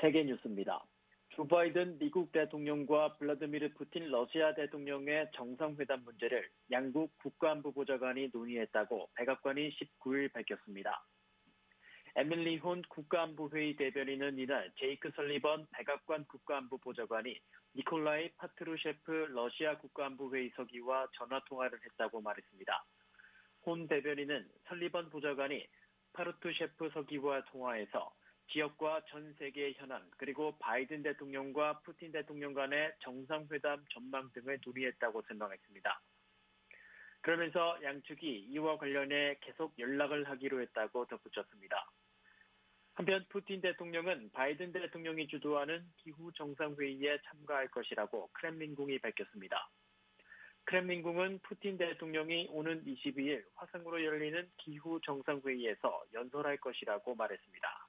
세계 뉴스입니다. 조 바이든 미국 대통령과 블라디미르 푸틴 러시아 대통령의 정상회담 문제를 양국 국가안보보좌관이 논의했다고 백악관이 19일 밝혔습니다. 에밀리 혼 국가안보회의 대변인은 이날 제이크 설리번 백악관 국가안보보좌관이 니콜라이 파트루셰프 러시아 국가안보회의 서기와 전화통화를 했다고 말했습니다. 혼 대변인은 설리번 보좌관이 파르투셰프 서기와 통화해서 지역과 전 세계의 현안 그리고 바이든 대통령과 푸틴 대통령 간의 정상회담 전망 등을 논의했다고 설명했습니다. 그러면서 양측이 이와 관련해 계속 연락을 하기로 했다고 덧붙였습니다. 한편 푸틴 대통령은 바이든 대통령이 주도하는 기후 정상회의에 참가할 것이라고 크렘린궁이 밝혔습니다. 크렘린궁은 푸틴 대통령이 오는 22일 화상으로 열리는 기후 정상회의에서 연설할 것이라고 말했습니다.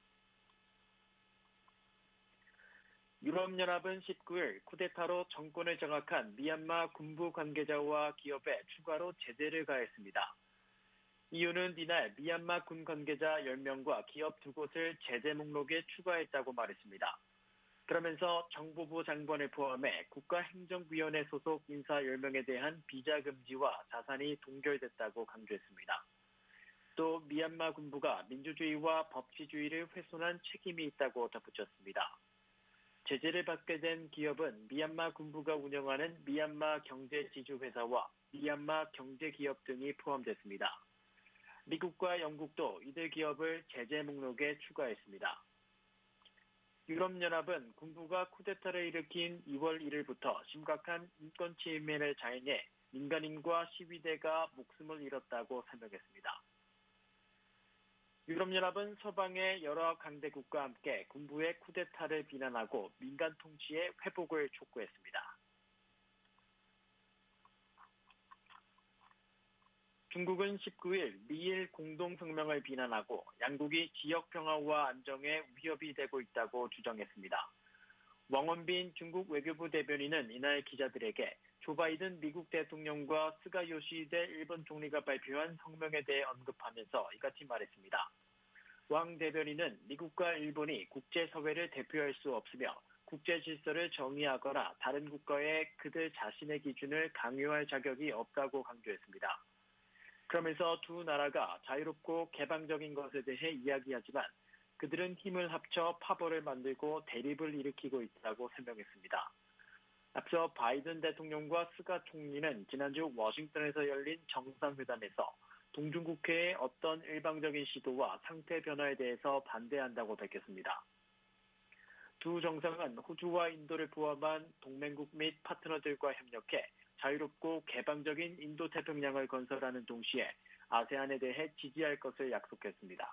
유럽연합은 19일 쿠데타로 정권을 장악한 미얀마 군부 관계자와 기업에 추가로 제재를 가했습니다. 이유는 이날 미얀마 군 관계자 10명과 기업 2곳을 제재 목록에 추가했다고 말했습니다. 그러면서 정보부 장관을 포함해 국가행정위원회 소속 인사 10명에 대한 비자 금지와 자산이 동결됐다고 강조했습니다. 또 미얀마 군부가 민주주의와 법치주의를 훼손한 책임이 있다고 덧붙였습니다. 제재를 받게 된 기업은 미얀마 군부가 운영하는 미얀마 경제지주회사와 미얀마 경제기업 등이 포함됐습니다. 미국과 영국도 이들 기업을 제재 목록에 추가했습니다. 유럽연합은 군부가 쿠데타를 일으킨 2월 1일부터 심각한 인권 침해를 자행해 민간인과 시위대가 목숨을 잃었다고 설명했습니다. 유럽연합은 서방의 여러 강대국과 함께 군부의 쿠데타를 비난하고 민간 통치의 회복을 촉구했습니다. 중국은 19일 미일 공동성명을 비난하고 양국이 지역 평화와 안정에 위협이 되고 있다고 주장했습니다. 왕원빈 중국 외교부 대변인은 이날 기자들에게 조 바이든 미국 대통령과 스가 요시히데 일본 총리가 발표한 성명에 대해 언급하면서 이같이 말했습니다. 왕 대변인은 미국과 일본이 국제사회를 대표할 수 없으며 국제 질서를 정의하거나 다른 국가에 그들 자신의 기준을 강요할 자격이 없다고 강조했습니다. 그러면서 두 나라가 자유롭고 개방적인 것에 대해 이야기하지만 그들은 힘을 합쳐 파벌을 만들고 대립을 일으키고 있다고 설명했습니다. 앞서 바이든 대통령과 스가 총리는 지난주 워싱턴에서 열린 정상회담에서 동중국해의 어떤 일방적인 시도와 상태 변화에 대해서 반대한다고 밝혔습니다. 두 정상은 호주와 인도를 포함한 동맹국 및 파트너들과 협력해 자유롭고 개방적인 인도태평양을 건설하는 동시에 아세안에 대해 지지할 것을 약속했습니다.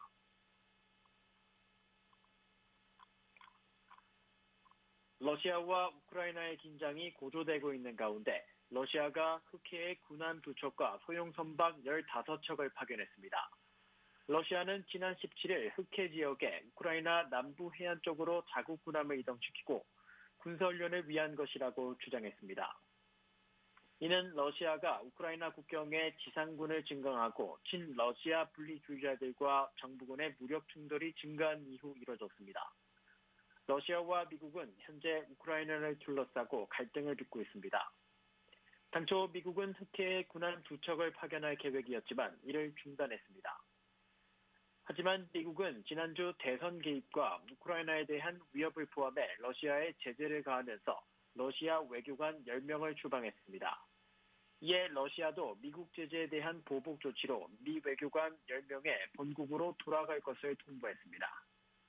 러시아와 우크라이나의 긴장이 고조되고 있는 가운데 러시아가 흑해의 군함 2척과 소형 선박 15척을 파견했습니다. 러시아는 지난 17일 흑해 지역에 우크라이나 남부 해안 쪽으로 자국 군함을 이동시키고 군사훈련을 위한 것이라고 주장했습니다. 이는 러시아가 우크라이나 국경에 지상군을 증강하고 친러시아 분리주의자들과 정부군의 무력 충돌이 증가한 이후 이뤄졌습니다. 러시아와 미국은 현재 우크라이나를 둘러싸고 갈등을 빚고 있습니다. 당초 미국은 흑해에 군함 2척을 파견할 계획이었지만 이를 중단했습니다. 하지만 미국은 지난주 대선 개입과 우크라이나에 대한 위협을 포함해 러시아에 제재를 가하면서 러시아 외교관 10명을 추방했습니다. 이에 러시아도 미국 제재에 대한 보복 조치로 미 외교관 10명의 본국으로 돌아갈 것을 통보했습니다.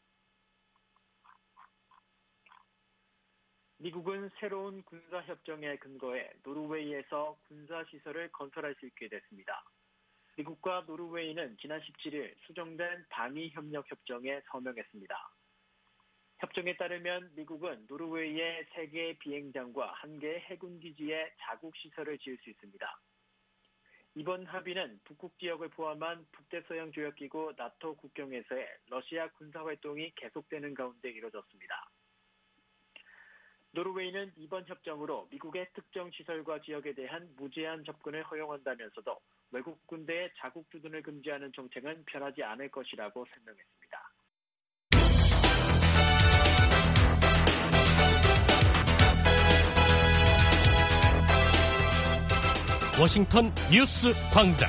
미국은 새로운 군사협정에 근거해 노르웨이에서 군사시설을 건설할 수 있게 됐습니다. 미국과 노르웨이는 지난 17일 수정된 방위협력협정에 서명했습니다. 협정에 따르면 미국은 노르웨이의 3개의 비행장과 1개의 해군기지에 자국시설을 지을 수 있습니다. 이번 합의는 북극 지역을 포함한 북대서양조약기구 나토 국경에서의 러시아 군사활동이 계속되는 가운데 이뤄졌습니다. 노르웨이는 이번 협정으로 미국의 특정 시설과 지역에 대한 무제한 접근을 허용한다면서도 외국 군대의 자국 주둔을 금지하는 정책은 변하지 않을 것이라고 설명했습니다. 워싱턴 뉴스 광장.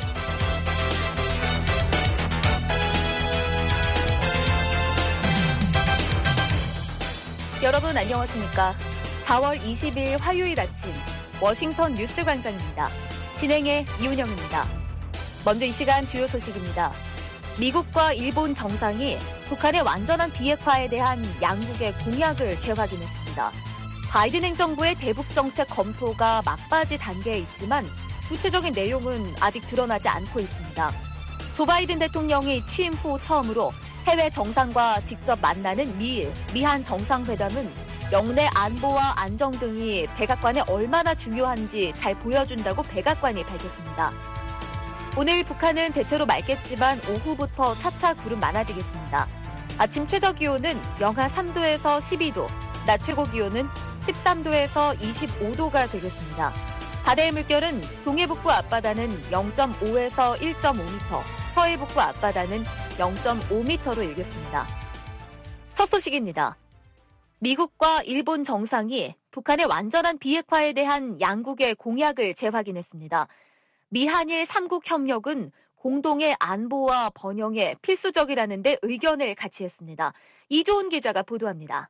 여러분 안녕하십니까? 4월 20일 화요일 아침 워싱턴 뉴스 광장입니다. 진행의 이은영입니다. 먼저 이 시간 주요 소식입니다. 미국과 일본 정상이 북한의 완전한 비핵화에 대한 양국의 공약을 재확인했습니다. 바이든 행정부의 대북 정책 검토가 막바지 단계에 있지만 구체적인 내용은 아직 드러나지 않고 있습니다. 조 바이든 대통령이 취임 후 처음으로 해외 정상과 직접 만나는 미일, 미한 정상회담은 영내 안보와 안정 등이 백악관에 얼마나 중요한지 잘 보여준다고 백악관이 밝혔습니다. 오늘 북한은 대체로 맑겠지만 오후부터 차차 구름 많아지겠습니다. 아침 최저기온은 영하 3도에서 12도, 낮 최고기온은 13도에서 25도가 되겠습니다. 바다의 물결은 동해북부 앞바다는 0.5에서 1.5m, 서해북부 앞바다는 0.5m로 일겠습니다. 첫 소식입니다. 미국과 일본 정상이 북한의 완전한 비핵화에 대한 양국의 공약을 재확인했습니다. 미한일 3국 협력은 공동의 안보와 번영에 필수적이라는 데 의견을 같이 했습니다. 이조은 기자가 보도합니다.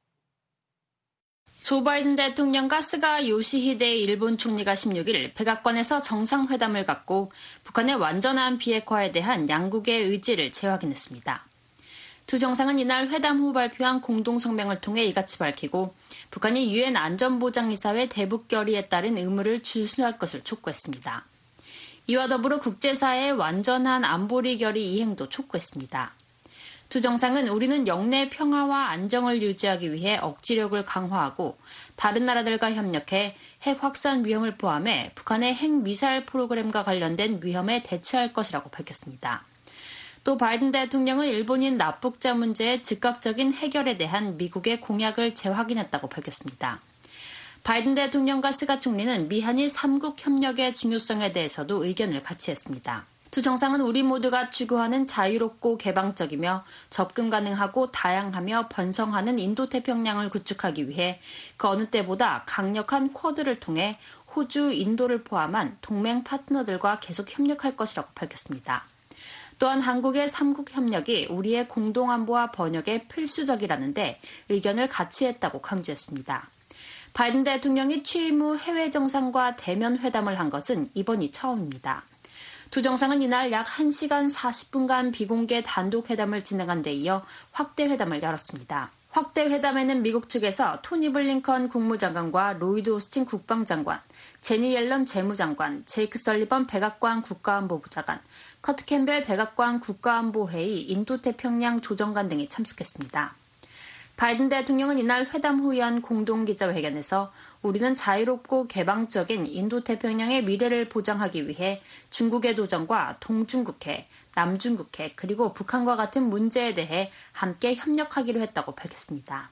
조 바이든 대통령과 스가 요시히데 일본 총리가 16일 백악관에서 정상회담을 갖고 북한의 완전한 비핵화에 대한 양국의 의지를 재확인했습니다. 두 정상은 이날 회담 후 발표한 공동성명을 통해 이같이 밝히고 북한이 유엔 안전보장이사회 대북 결의에 따른 의무를 준수할 것을 촉구했습니다. 이와 더불어 국제사회의 완전한 안보리 결의 이행도 촉구했습니다. 두 정상은 우리는 영내 평화와 안정을 유지하기 위해 억지력을 강화하고 다른 나라들과 협력해 핵 확산 위험을 포함해 북한의 핵미사일 프로그램과 관련된 위험에 대처할 것이라고 밝혔습니다. 또 바이든 대통령은 일본인 납북자 문제의 즉각적인 해결에 대한 미국의 공약을 재확인했다고 밝혔습니다. 바이든 대통령과 스가 총리는 미한일 3국 협력의 중요성에 대해서도 의견을 같이 했습니다. 두 정상은 우리 모두가 추구하는 자유롭고 개방적이며 접근 가능하고 다양하며 번성하는 인도태평양을 구축하기 위해 그 어느 때보다 강력한 쿼드를 통해 호주, 인도를 포함한 동맹 파트너들과 계속 협력할 것이라고 밝혔습니다. 또한 한국의 3국 협력이 우리의 공동안보와 번역에 필수적이라는데 의견을 같이 했다고 강조했습니다. 바이든 대통령이 취임 후 해외 정상과 대면 회담을 한 것은 이번이 처음입니다. 두 정상은 이날 약 1시간 40분간 비공개 단독 회담을 진행한 데 이어 확대 회담을 열었습니다. 확대 회담에는 미국 측에서 토니 블링컨 국무장관과 로이드 오스틴 국방장관, 제니 옐런 재무장관, 제이크 설리번 백악관 국가안보부 장관, 커트 캠벨 백악관 국가안보회의 인도태평양 조정관 등이 참석했습니다. 바이든 대통령은 이날 회담 후에 한 공동기자회견에서 우리는 자유롭고 개방적인 인도태평양의 미래를 보장하기 위해 중국의 도전과 동중국해, 남중국해 그리고 북한과 같은 문제에 대해 함께 협력하기로 했다고 밝혔습니다.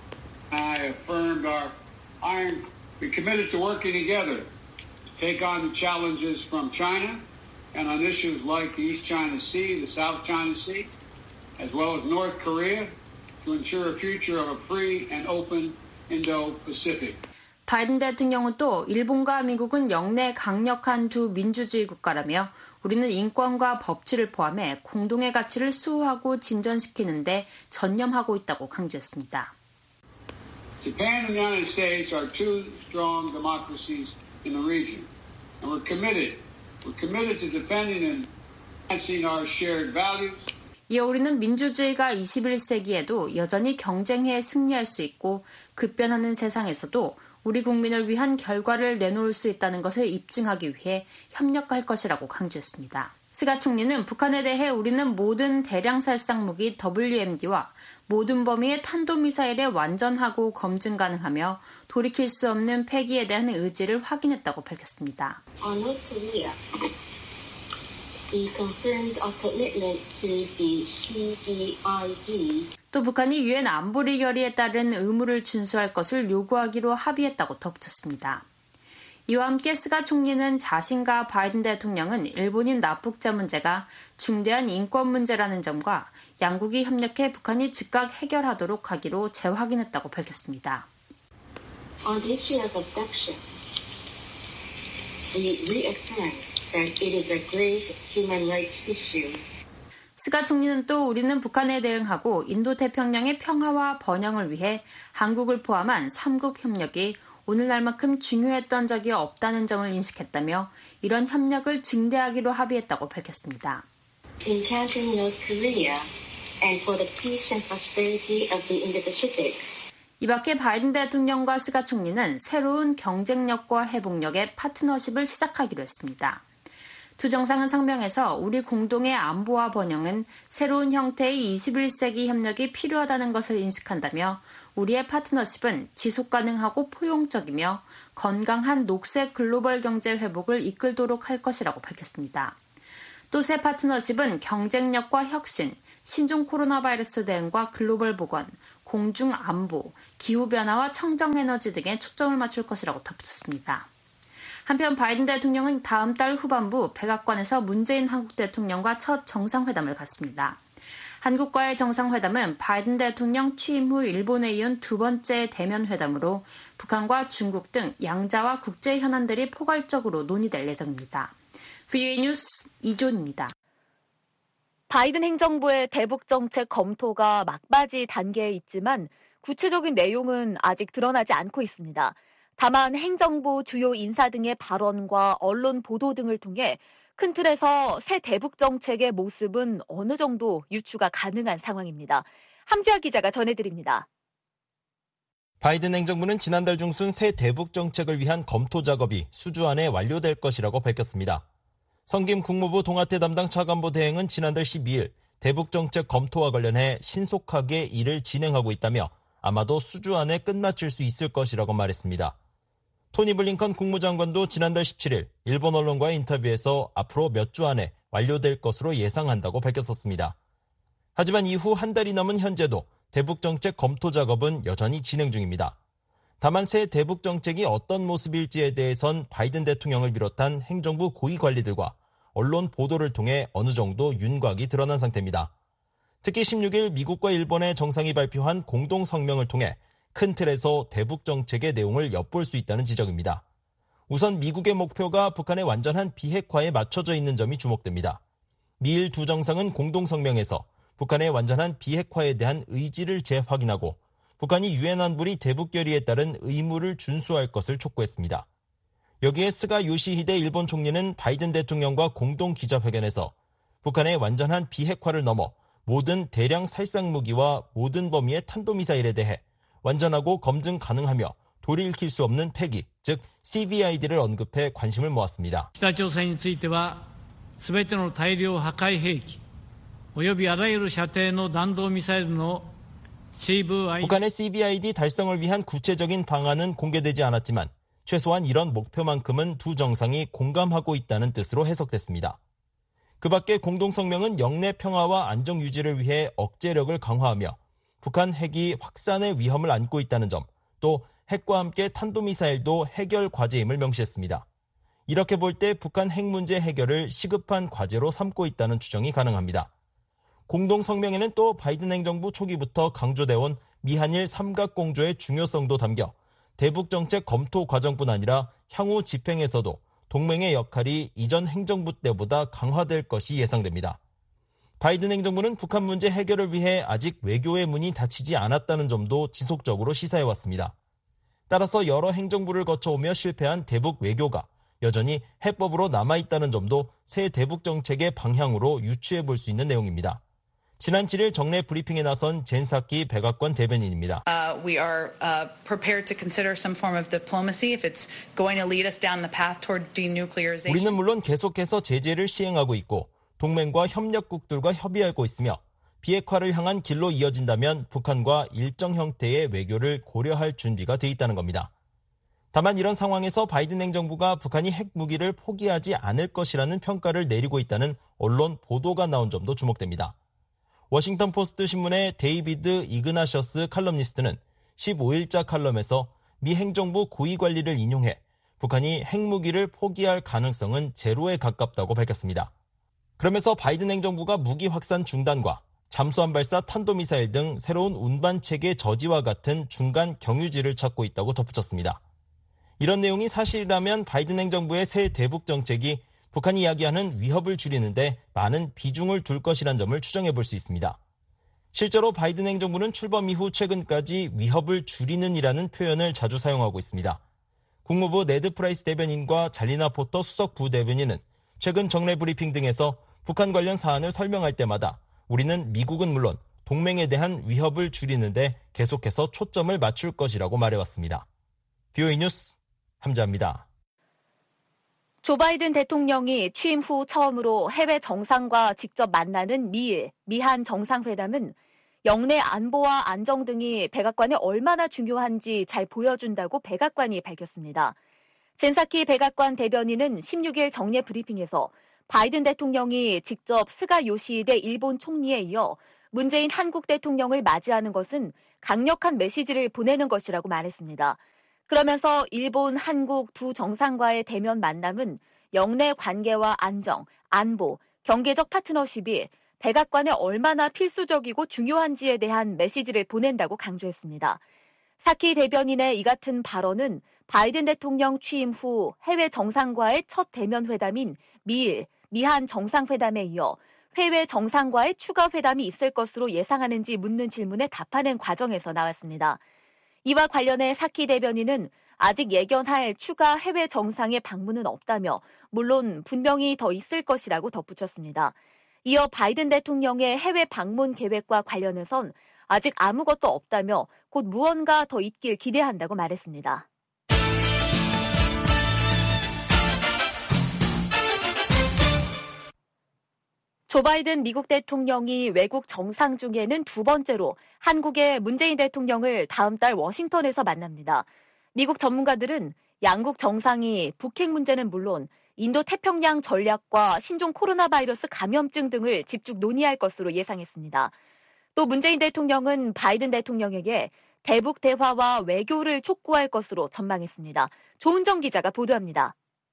I affirmed we're committed to working together to take on the challenges from China and on issues like the East China Sea, the South China Sea, as well as North Korea. To ensure a future of a free and open Indo-Pacific. 바이든 대통령은 또 일본과 미국은 영내 강력한 두 민주주의 국가라며 우리는 인권과 법치를 포함해 공동의 가치를 수호하고 진전시키는 데 전념하고 있다고 강조했습니다. Japan and the United States are two strong democracies in the region, and we're committed to defending and advancing our shared values. 이어 우리는 민주주의가 21세기에도 여전히 경쟁해 승리할 수 있고 급변하는 세상에서도 우리 국민을 위한 결과를 내놓을 수 있다는 것을 입증하기 위해 협력할 것이라고 강조했습니다. 스가 총리는 북한에 대해 우리는 모든 대량살상 무기 WMD와 모든 범위의 탄도미사일에 완전하고 검증 가능하며 돌이킬 수 없는 폐기에 대한 의지를 확인했다고 밝혔습니다. 또 북한이 유엔 안보리 결의에 따른 의무를 준수할 것을 요구하기로 합의했다고 덧붙였습니다. 이와 함께 스가 총리는 자신과 바이든 대통령은 일본인 납북자 문제가 중대한 인권 문제라는 점과 양국이 협력해 북한이 즉각 해결하도록 하기로 재확인했다고 밝혔습니다. On the issue of abduction, we reaffirm that it is a grave human rights issue. 스가 총리는 또 우리는 북한에 대응하고 인도태평양의 평화와 번영을 위해 한국을 포함한 3국 협력이 오늘날만큼 중요했던 적이 없다는 점을 인식했다며 이런 협력을 증대하기로 합의했다고 밝혔습니다. In countering North Korea and for the peace and prosperity of the Indo-Pacific. 이 밖에 바이든 대통령과 스가 총리는 새로운 경쟁력과 회복력의 파트너십을 시작하기로 했습니다. 두 정상은 성명에서 우리 공동의 안보와 번영은 새로운 형태의 21세기 협력이 필요하다는 것을 인식한다며 우리의 파트너십은 지속가능하고 포용적이며 건강한 녹색 글로벌 경제 회복을 이끌도록 할 것이라고 밝혔습니다. 또 새 파트너십은 경쟁력과 혁신, 신종 코로나 바이러스 대응과 글로벌 보건, 공중 안보, 기후변화와 청정에너지 등에 초점을 맞출 것이라고 덧붙였습니다. 한편 바이든 대통령은 다음 달 후반부 백악관에서 문재인 한국 대통령과 첫 정상회담을 갖습니다. 한국과의 정상회담은 바이든 대통령 취임 후 일본에 이은 두 번째 대면 회담으로 북한과 중국 등 양자와 국제 현안들이 포괄적으로 논의될 예정입니다. VOA 뉴스 이존입니다. 바이든 행정부의 대북 정책 검토가 막바지 단계에 있지만 구체적인 내용은 아직 드러나지 않고 있습니다. 다만 행정부 주요 인사 등의 발언과 언론 보도 등을 통해 큰 틀에서 새 대북 정책의 모습은 어느 정도 유추가 가능한 상황입니다. 함지아 기자가 전해드립니다. 바이든 행정부는 지난달 중순 새 대북 정책을 위한 검토 작업이 수주 안에 완료될 것이라고 밝혔습니다. 성김 국무부 동아태 담당 차관보 대행은 지난달 12일 대북 정책 검토와 관련해 신속하게 일을 진행하고 있다며 아마도 수주 안에 끝마칠 수 있을 것이라고 말했습니다. 토니 블링컨 국무장관도 지난달 17일 일본 언론과의 인터뷰에서 앞으로 몇 주 안에 완료될 것으로 예상한다고 밝혔었습니다. 하지만 이후 한 달이 넘은 현재도 대북 정책 검토 작업은 여전히 진행 중입니다. 다만 새 대북 정책이 어떤 모습일지에 대해선 바이든 대통령을 비롯한 행정부 고위 관리들과 언론 보도를 통해 어느 정도 윤곽이 드러난 상태입니다. 특히 16일 미국과 일본의 정상이 발표한 공동 성명을 통해 큰 틀에서 대북 정책의 내용을 엿볼 수 있다는 지적입니다. 우선 미국의 목표가 북한의 완전한 비핵화에 맞춰져 있는 점이 주목됩니다. 미일 두 정상은 공동 성명에서 북한의 완전한 비핵화에 대한 의지를 재확인하고 북한이 유엔 안보리 대북 결의에 따른 의무를 준수할 것을 촉구했습니다. 여기에 스가 요시히데 일본 총리는 바이든 대통령과 공동 기자회견에서 북한의 완전한 비핵화를 넘어 모든 대량 살상 무기와 모든 범위의 탄도미사일에 대해 완전하고 검증 가능하며 돌이킬 수 없는 폐기, 즉 CVID를 언급해 관심을 모았습니다. 北朝鮮については全ての大量破壊兵器およびあらゆる射程の弾道ミサイルのCVID 북한의 CVID 달성을 위한 구체적인 방안은 공개되지 않았지만 최소한 이런 목표만큼은 두 정상이 공감하고 있다는 뜻으로 해석됐습니다. 그 밖에 공동성명은 영내 평화와 안정 유지를 위해 억제력을 강화하며 북한 핵이 확산의 위험을 안고 있다는 점, 또 핵과 함께 탄도미사일도 해결 과제임을 명시했습니다. 이렇게 볼 때 북한 핵 문제 해결을 시급한 과제로 삼고 있다는 추정이 가능합니다. 공동성명에는 또 바이든 행정부 초기부터 강조돼온 미한일 삼각공조의 중요성도 담겨 대북 정책 검토 과정뿐 아니라 향후 집행에서도 동맹의 역할이 이전 행정부 때보다 강화될 것이 예상됩니다. 바이든 행정부는 북한 문제 해결을 위해 아직 외교의 문이 닫히지 않았다는 점도 지속적으로 시사해왔습니다. 따라서 여러 행정부를 거쳐오며 실패한 대북 외교가 여전히 해법으로 남아있다는 점도 새 대북 정책의 방향으로 유추해볼 수 있는 내용입니다. 지난 7일 정례 브리핑에 나선 젠사키 백악관 대변인입니다. We are prepared to consider some form of diplomacy if it's going to lead us down the path toward denuclearization. 우리는 물론 계속해서 제재를 시행하고 있고 동맹과 협력국들과 협의하고 있으며 비핵화를 향한 길로 이어진다면 북한과 일정 형태의 외교를 고려할 준비가 돼 있다는 겁니다. 다만 이런 상황에서 바이든 행정부가 북한이 핵무기를 포기하지 않을 것이라는 평가를 내리고 있다는 언론 보도가 나온 점도 주목됩니다. 워싱턴 포스트 신문의 데이비드 이그나셔스 칼럼니스트는 15일자 칼럼에서 미 행정부 고위 관리를 인용해 북한이 핵무기를 포기할 가능성은 제로에 가깝다고 밝혔습니다. 그러면서 바이든 행정부가 무기 확산 중단과 잠수함 발사 탄도미사일 등 새로운 운반체계 저지와 같은 중간 경유지를 찾고 있다고 덧붙였습니다. 이런 내용이 사실이라면 바이든 행정부의 새 대북 정책이 북한이 이야기하는 위협을 줄이는데 많은 비중을 둘 것이란 점을 추정해 볼 수 있습니다. 실제로 바이든 행정부는 출범 이후 최근까지 위협을 줄이는이라는 표현을 자주 사용하고 있습니다. 국무부 네드 프라이스 대변인과 잘리나 포터 수석 부대변인은 최근 정례 브리핑 등에서 북한 관련 사안을 설명할 때마다 우리는 미국은 물론 동맹에 대한 위협을 줄이는데 계속해서 초점을 맞출 것이라고 말해왔습니다. VOA 뉴스 함자입니다. 조 바이든 대통령이 취임 후 처음으로 해외 정상과 직접 만나는 미일, 미한 정상회담은 영내 안보와 안정 등이 백악관에 얼마나 중요한지 잘 보여준다고 백악관이 밝혔습니다. 젠사키 백악관 대변인은 16일 정례 브리핑에서 바이든 대통령이 직접 스가 요시히데 일본 총리에 이어 문재인 한국 대통령을 맞이하는 것은 강력한 메시지를 보내는 것이라고 말했습니다. 그러면서 일본, 한국 두 정상과의 대면 만남은 영내 관계와 안정, 안보, 경제적 파트너십이 백악관에 얼마나 필수적이고 중요한지에 대한 메시지를 보낸다고 강조했습니다. 사키 대변인의 이 같은 발언은 바이든 대통령 취임 후 해외 정상과의 첫 대면 회담인 미일, 미한 정상회담에 이어 해외 정상과의 추가 회담이 있을 것으로 예상하는지 묻는 질문에 답하는 과정에서 나왔습니다. 이와 관련해 사키 대변인은 아직 예견할 추가 해외 정상의 방문은 없다며 물론 분명히 더 있을 것이라고 덧붙였습니다. 이어 바이든 대통령의 해외 방문 계획과 관련해선 아직 아무것도 없다며 곧 무언가 더 있길 기대한다고 말했습니다. 조 바이든 미국 대통령이 외국 정상 중에는 두 번째로 한국의 문재인 대통령을 다음 달 워싱턴에서 만납니다. 미국 전문가들은 양국 정상이 북핵 문제는 물론 인도태평양 전략과 신종 코로나 바이러스 감염증 등을 집중 논의할 것으로 예상했습니다. 또 문재인 대통령은 바이든 대통령에게 대북 대화와 외교를 촉구할 것으로 전망했습니다. 조은정 기자가 보도합니다.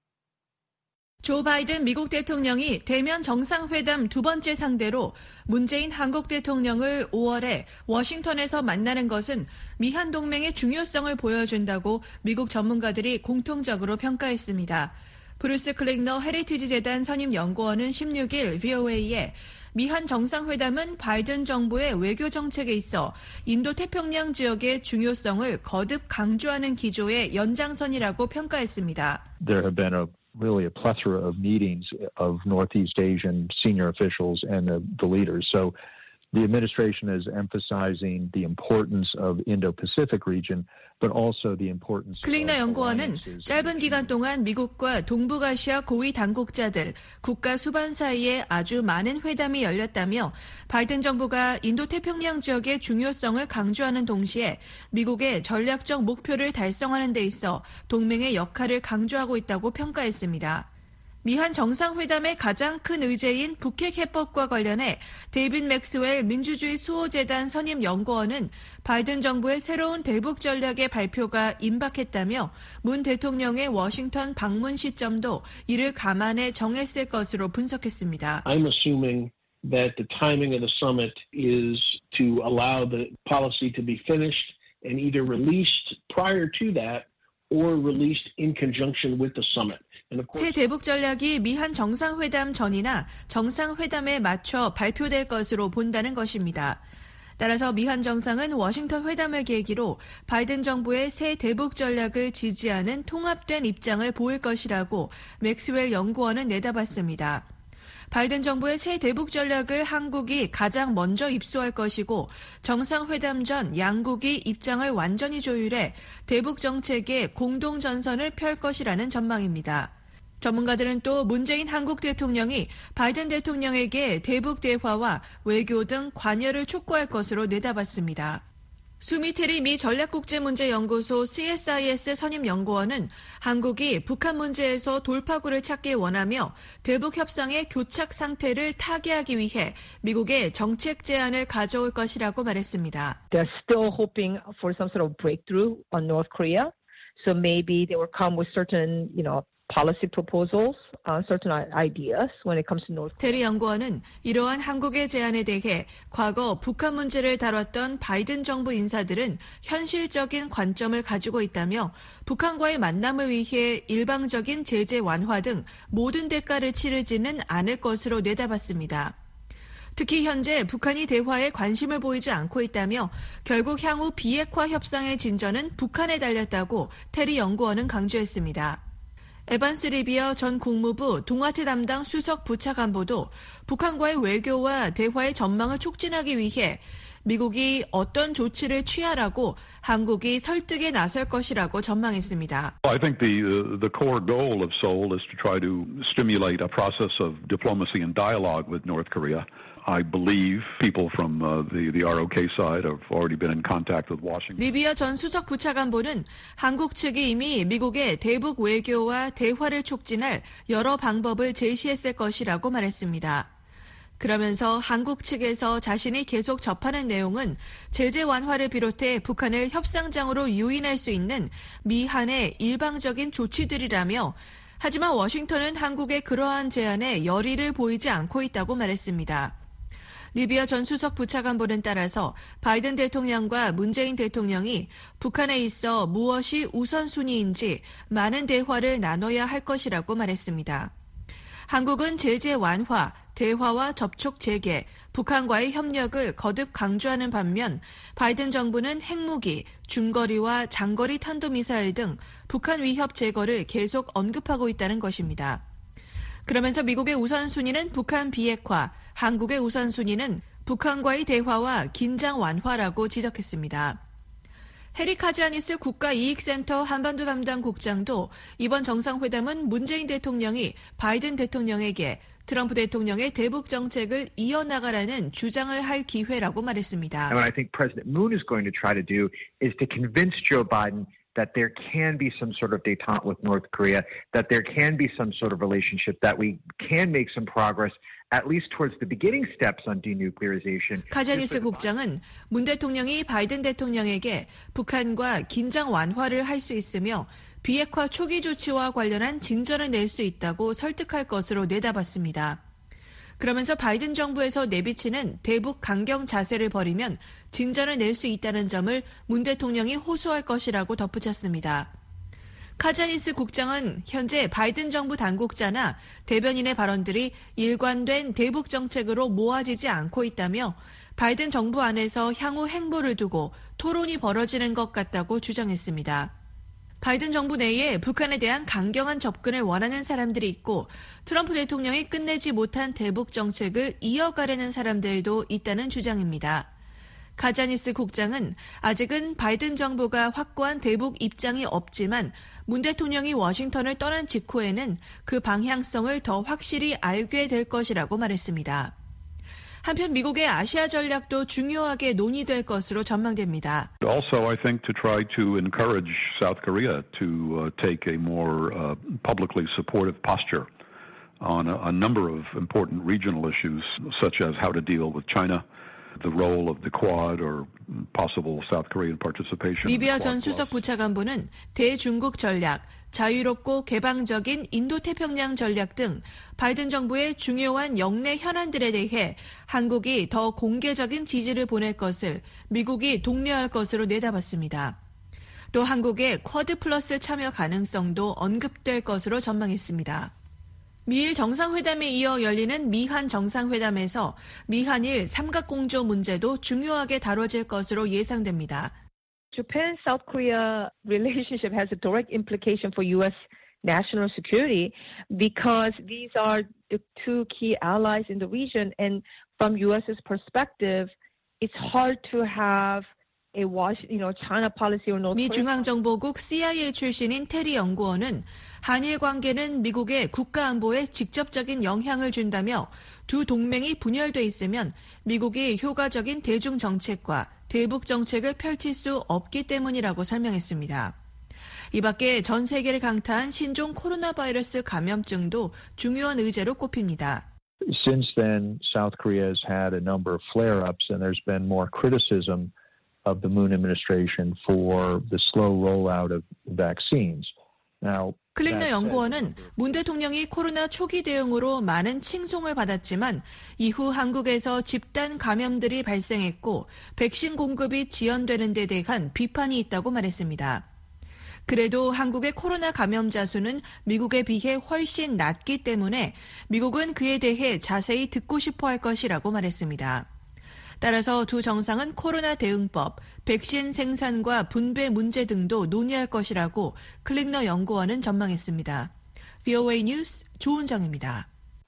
조 바이든 미국 대통령이 대면 정상회담 두 번째 상대로 문재인 한국 대통령을 5월에 워싱턴에서 만나는 것은 미한 동맹의 중요성을 보여준다고 미국 전문가들이 공통적으로 평가했습니다. 브루스 클릭너 헤리티지 재단 선임 연구원은 16일 VOA에 미한 정상회담은 바이든 정부의 외교 정책에 있어 인도태평양 지역의 중요성을 거듭 강조하는 기조의 연장선이라고 평가했습니다. There have been really a plethora of meetings of Northeast Asian senior officials and the leaders. So the administration is emphasizing the importance of Indo-Pacific region, but also the importance of 클릭너 연구원은 짧은 기간 동안 미국과 동북아시아 고위 당국자들, 국가 수반 사이에 아주 많은 회담이 열렸다며 바이든 정부가 인도태평양 지역의 중요성을 강조하는 동시에 미국의 전략적 목표를 달성하는 데 있어 동맹의 역할을 강조하고 있다고 평가했습니다. 미한 정상회담의 가장 큰 의제인 북핵 해법과 관련해 데이빗 맥스웰 민주주의 수호재단 선임 연구원은 바이든 정부의 새로운 대북 전략의 발표가 임박했다며 문 대통령의 워싱턴 방문 시점도 이를 감안해 정했을 것으로 분석했습니다. I'm assuming that the timing of the summit is to allow the policy to be finished and either released prior to that or released in conjunction with the summit. 새 대북 전략이 미한 정상회담 전이나 정상회담에 맞춰 발표될 것으로 본다는 것입니다. 따라서 미한 정상은 워싱턴 회담을 계기로 바이든 정부의 새 대북 전략을 지지하는 통합된 입장을 보일 것이라고 맥스웰 연구원은 내다봤습니다. 바이든 정부의 새 대북 전략을 한국이 가장 먼저 입수할 것이고 정상회담 전 양국이 입장을 완전히 조율해 대북 정책의 공동 전선을 펼 것이라는 전망입니다. 전문가들은 또 문재인 한국 대통령이 바이든 대통령에게 대북 대화와 외교 등 관여를 촉구할 것으로 내다봤습니다. 수미테리 미 전략국제문제연구소 CSIS 선임연구원은 한국이 북한 문제에서 돌파구를 찾길 원하며 대북 협상의 교착 상태를 타개하기 위해 미국의 정책 제안을 가져올 것이라고 말했습니다. They're still hoping for some sort of breakthrough on North Korea. So maybe they will come with certain, policy proposals, certain ideas when it comes to North Korea. 테리 연구원은 이러한 한국의 제안에 대해 과거 북한 문제를 다뤘던 바이든 정부 인사들은 현실적인 관점을 가지고 있다며 북한과의 만남을 위해 일방적인 제재 완화 등 모든 대가를 치르지는 않을 것으로 내다봤습니다. 특히 현재 북한이 대화에 관심을 보이지 않고 있다며 결국 향후 비핵화 협상의 진전은 북한에 달렸다고 테리 연구원은 강조했습니다. 에반스 리비어 전 국무부 동아태 담당 수석 부차관보도 북한과의 외교와 대화의 전망을 촉진하기 위해 미국이 어떤 조치를 취하라고 한국이 설득에 나설 것이라고 전망했습니다. I think the core goal of Seoul is to try to stimulate a process of diplomacy and dialogue with North Korea. I believe people from the ROK side have already been in contact with Washington. 리비아 전 수석 부차관보는 한국 측이 이미 미국의 대북 외교와 대화를 촉진할 여러 방법을 제시했을 것이라고 말했습니다. 그러면서 한국 측에서 자신이 계속 접하는 내용은 제재 완화를 비롯해 북한을 협상장으로 유인할 수 있는 미한의 일방적인 조치들이라며 하지만 워싱턴은 한국의 그러한 제안에 열의를 보이지 않고 있다고 말했습니다. 리비아 전 수석 부차관보는 따라서 바이든 대통령과 문재인 대통령이 북한에 있어 무엇이 우선순위인지 많은 대화를 나눠야 할 것이라고 말했습니다. 한국은 제재 완화, 대화와 접촉 재개, 북한과의 협력을 거듭 강조하는 반면 바이든 정부는 핵무기, 중거리와 장거리 탄도미사일 등 북한 위협 제거를 계속 언급하고 있다는 것입니다. 그러면서 미국의 우선순위는 북한 비핵화, 한국의 우선순위는 북한과의 대화와 긴장 완화라고 지적했습니다. 해리 카지아니스 국가이익센터 한반도 담당 국장도 이번 정상회담은 문재인 대통령이 바이든 대통령에게 트럼프 대통령의 대북 정책을 이어나가라는 주장을 할 기회라고 말했습니다. And what I think President Moon is going to try to do is to convince Joe Biden that there can be some sort of détente with North Korea, that there can be some sort of relationship, that we can make some progress, at least towards the beginning steps on denuclearization. 카자니스 국장은 문 대통령이 바이든 대통령에게 북한과 긴장 완화를 할 수 있으며 비핵화 초기 조치와 관련한 진전을 낼 수 있다고 설득할 것으로 내다봤습니다. 그러면서 바이든 정부에서 내비치는 대북 강경 자세를 버리면 진전을 낼 수 있다는 점을 문 대통령이 호소할 것이라고 덧붙였습니다. 카자니스 국장은 현재 바이든 정부 당국자나 대변인의 발언들이 일관된 대북 정책으로 모아지지 않고 있다며 바이든 정부 안에서 향후 행보를 두고 토론이 벌어지는 것 같다고 주장했습니다. 바이든 정부 내에 북한에 대한 강경한 접근을 원하는 사람들이 있고 트럼프 대통령이 끝내지 못한 대북 정책을 이어가려는 사람들도 있다는 주장입니다. 카자니스 국장은 아직은 바이든 정부가 확고한 대북 입장이 없지만 문 대통령이 워싱턴을 떠난 직후에는 그 방향성을 더 확실히 알게 될 것이라고 말했습니다. 한편 미국의 아시아 전략도 중요하게 논의될 것으로 전망됩니다. Also, I think to try to encourage South Korea to take a more publicly supportive posture on a number of important regional issues, such as how to deal with China, the role of the Quad or possible South Korean participation. 리비아 전 수석 부차관보는 대중국 전략, 자유롭고 개방적인 인도태평양 전략 등 바이든 정부의 중요한 영내 현안들에 대해 한국이 더 공개적인 지지를 보낼 것을 미국이 독려할 것으로 내다봤습니다. 또 한국의 쿼드 플러스 참여 가능성도 언급될 것으로 전망했습니다. 미일 정상회담에 이어 열리는 미한 정상회담에서 미한일 삼각공조 문제도 중요하게 다뤄질 것으로 예상됩니다. Japan-South Korea relationship has a direct implication for U.S. national security because these are the two key allies in the region. And from U.S.'s perspective, it's hard to have a China policy or North 미 Korea. 중앙정보국 CIA 출신인 테리 연구원은 한일 관계는 미국의 국가안보에 직접적인 영향을 준다며 두 동맹이 분열돼 있으면 미국이 효과적인 대중 정책과 대북 정책을 펼칠 수 없기 때문이라고 설명했습니다. 이 밖에 전 세계를 강타한 신종 코로나 바이러스 감염증도 중요한 의제로 꼽힙니다. Since then, South Korea has had a number of flare-ups and there's been more criticism of the Moon administration for the slow rollout of vaccines. Now, 클릭너 연구원은 문 대통령이 코로나 초기 대응으로 많은 칭송을 받았지만 이후 한국에서 집단 감염들이 발생했고 백신 공급이 지연되는 데 대한 비판이 있다고 말했습니다. 그래도 한국의 코로나 감염자 수는 미국에 비해 훨씬 낮기 때문에 미국은 그에 대해 자세히 듣고 싶어 할 것이라고 말했습니다. 따라서 두 정상은 코로나 대응법, 백신 생산과 분배 문제 등도 논의할 것이라고 클릭너 연구원은 전망했습니다. VOA 뉴스 조은정입니다.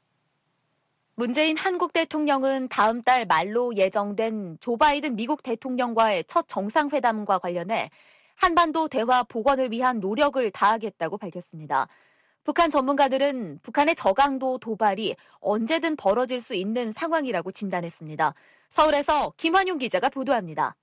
문재인 한국 대통령은 다음 달 말로 예정된 조 바이든 미국 대통령과의 첫 정상회담과 관련해 한반도 대화 복원을 위한 노력을 다하겠다고 밝혔습니다. 북한 전문가들은 북한의 저강도 도발이 언제든 벌어질 수 있는 상황이라고 진단했습니다. 서울에서 김환용 기자가 보도합니다.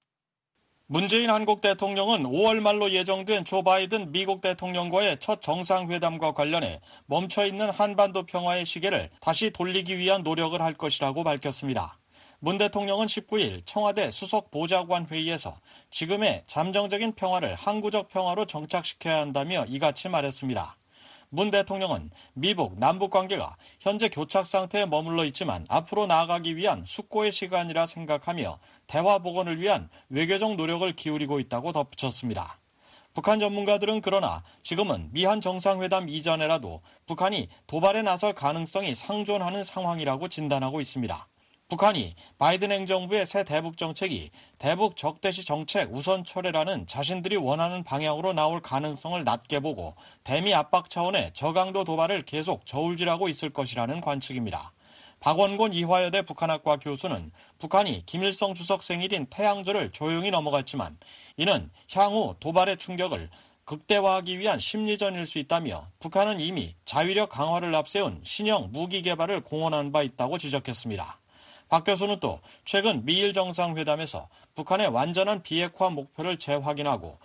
문재인 한국 대통령은 5월 말로 예정된 조 바이든 미국 대통령과의 첫 정상회담과 관련해 멈춰있는 한반도 평화의 시계를 다시 돌리기 위한 노력을 할 것이라고 밝혔습니다. 문 대통령은 19일 청와대 수석 보좌관 회의에서 지금의 잠정적인 평화를 항구적 평화로 정착시켜야 한다며 이같이 말했습니다. 문 대통령은 미북 남북 관계가 현재 교착 상태에 머물러 있지만 앞으로 나아가기 위한 숙고의 시간이라 생각하며 대화 복원을 위한 외교적 노력을 기울이고 있다고 덧붙였습니다. 북한 전문가들은 그러나 지금은 미한 정상회담 이전에라도 북한이 도발에 나설 가능성이 상존하는 상황이라고 진단하고 있습니다. 북한이 바이든 행정부의 새 대북 정책이 대북 적대시 정책 우선 철회라는 자신들이 원하는 방향으로 나올 가능성을 낮게 보고 대미 압박 차원의 저강도 도발을 계속 저울질하고 있을 것이라는 관측입니다. 박원곤 이화여대 북한학과 교수는 북한이 김일성 주석 생일인 태양절을 조용히 넘어갔지만 이는 향후 도발의 충격을 극대화하기 위한 심리전일 수 있다며 북한은 이미 자위력 강화를 앞세운 신형 무기 개발을 공언한 바 있다고 지적했습니다. 박 교수는 또 최근 미일 정상회담에서 북한의 완전한 비핵화 목표를 재확인하고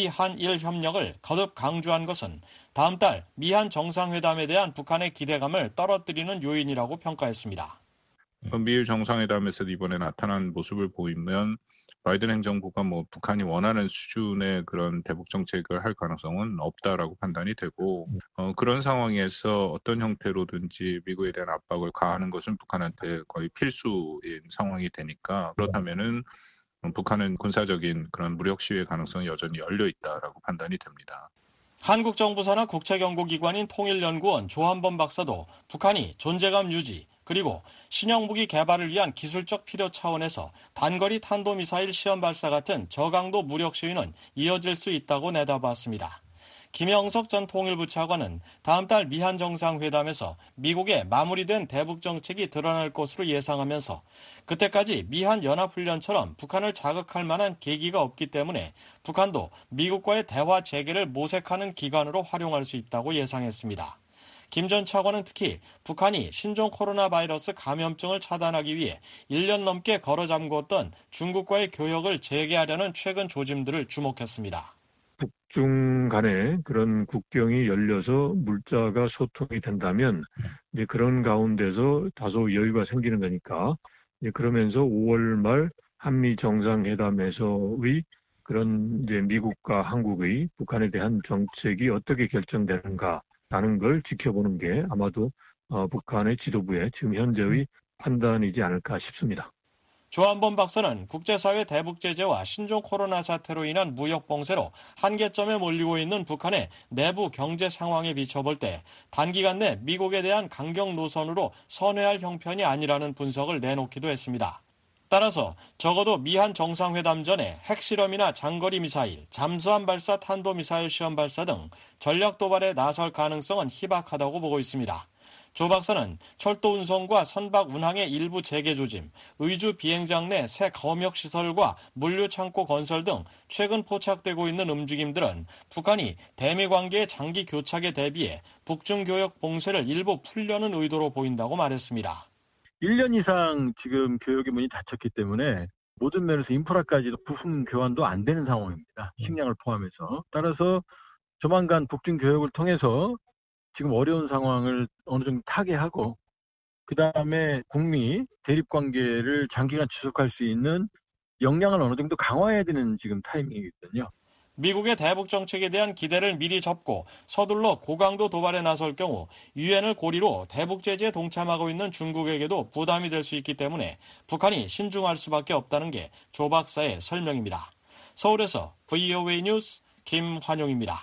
미한일 협력을 거듭 강조한 것은 다음 달 미한 정상회담에 대한 북한의 기대감을 떨어뜨리는 요인이라고 평가했습니다. 미일 정상회담에서 이번에 나타난 모습을 보이면 바이든 행정부가 북한이 원하는 수준의 그런 대북 정책을 할 가능성은 없다라고 판단이 되고 그런 상황에서 어떤 형태로든지 미국에 대한 압박을 가하는 것은 북한한테 거의 필수인 상황이 되니까 그렇다면은 북한은 군사적인 그런 무력 시위의 가능성이 여전히 열려 있다라고 판단이 됩니다. 한국 정부 산하 국책연구기관인 통일연구원 조한범 박사도 북한이 존재감 유지 그리고 신형 무기 개발을 위한 기술적 필요 차원에서 단거리 탄도미사일 시험 발사 같은 저강도 무력 시위는 이어질 수 있다고 내다봤습니다. 김영석 전 통일부 차관은 다음 달 미한 정상회담에서 미국의 마무리된 대북 정책이 드러날 것으로 예상하면서 그때까지 미한 연합훈련처럼 북한을 자극할 만한 계기가 없기 때문에 북한도 미국과의 대화 재개를 모색하는 기간으로 활용할 수 있다고 예상했습니다. 김 전 차관은 특히 북한이 신종 코로나 바이러스 감염증을 차단하기 위해 1년 넘게 걸어 잠궜던 중국과의 교역을 재개하려는 최근 조짐들을 주목했습니다. 북중 간에 그런 국경이 열려서 물자가 소통이 된다면 이제 그런 가운데서 다소 여유가 생기는 거니까 이제 그러면서 5월 말 한미 정상회담에서의 그런 이제 미국과 한국의 북한에 대한 정책이 어떻게 결정되는가라는 걸 지켜보는 게 아마도 북한의 지도부의 지금 현재의 판단이지 않을까 싶습니다. 조한범 박사는 국제사회 대북 제재와 신종 코로나 사태로 인한 무역 봉쇄로 한계점에 몰리고 있는 북한의 내부 경제 상황에 비춰볼 때 단기간 내 미국에 대한 강경 노선으로 선회할 형편이 아니라는 분석을 내놓기도 했습니다. 따라서 적어도 미한 정상회담 전에 핵실험이나 장거리 미사일, 잠수함 발사 탄도미사일 시험 발사 등 전략 도발에 나설 가능성은 희박하다고 보고 있습니다. 조 박사는 철도 운송과 선박 운항의 일부 재개 조짐, 의주 비행장 내 새 검역 시설과 물류 창고 건설 등 최근 포착되고 있는 움직임들은 북한이 대미 관계의 장기 교착에 대비해 북중 교역 봉쇄를 일부 풀려는 의도로 보인다고 말했습니다. 1년 이상 지금 교역의 문이 닫혔기 때문에 모든 면에서 인프라까지도 부품 교환도 안 되는 상황입니다. 식량을 포함해서. 따라서 조만간 북중 교역을 통해서 지금 어려운 상황을 어느 정도 타개하고 그다음에 북미 대립관계를 장기간 지속할 수 있는 역량을 어느 정도 강화해야 되는 지금 타이밍이거든요. 미국의 대북 정책에 대한 기대를 미리 접고 서둘러 고강도 도발에 나설 경우 유엔을 고리로 대북 제재에 동참하고 있는 중국에게도 부담이 될 수 있기 때문에 북한이 신중할 수밖에 없다는 게 조 박사의 설명입니다. 서울에서 VOA 뉴스 김환용입니다.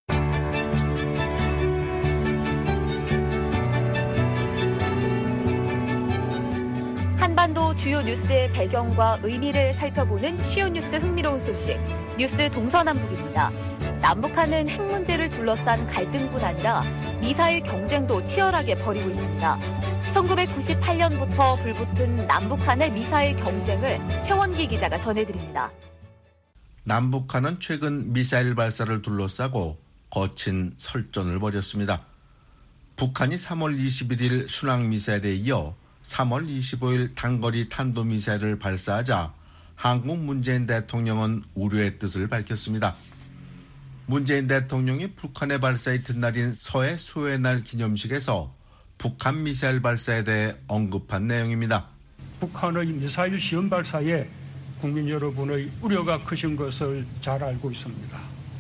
한반도 주요 뉴스의 배경과 의미를 살펴보는 쉬운 뉴스 흥미로운 소식, 뉴스 동서남북입니다. 남북한은 핵 문제를 둘러싼 갈등뿐 아니라 미사일 경쟁도 치열하게 벌이고 있습니다. 1998년부터 불붙은 남북한의 미사일 경쟁을 최원기 기자가 전해드립니다. 남북한은 최근 미사일 발사를 둘러싸고 거친 설전을 벌였습니다. 북한이 3월 21일 순항미사일에 이어 3월 25일 단거리 탄도미사일을 발사하자 한국 문재인 대통령은 우려의 뜻을 밝혔습니다. 문재인 대통령이 북한의 발사 이튿날인 서해 소해날 기념식에서 북한 미사일 발사에 대해 언급한 내용입니다. 북한의 미사일 시험 발사에 국민 여러분의 우려가 크신 것을 잘 알고 있습니다.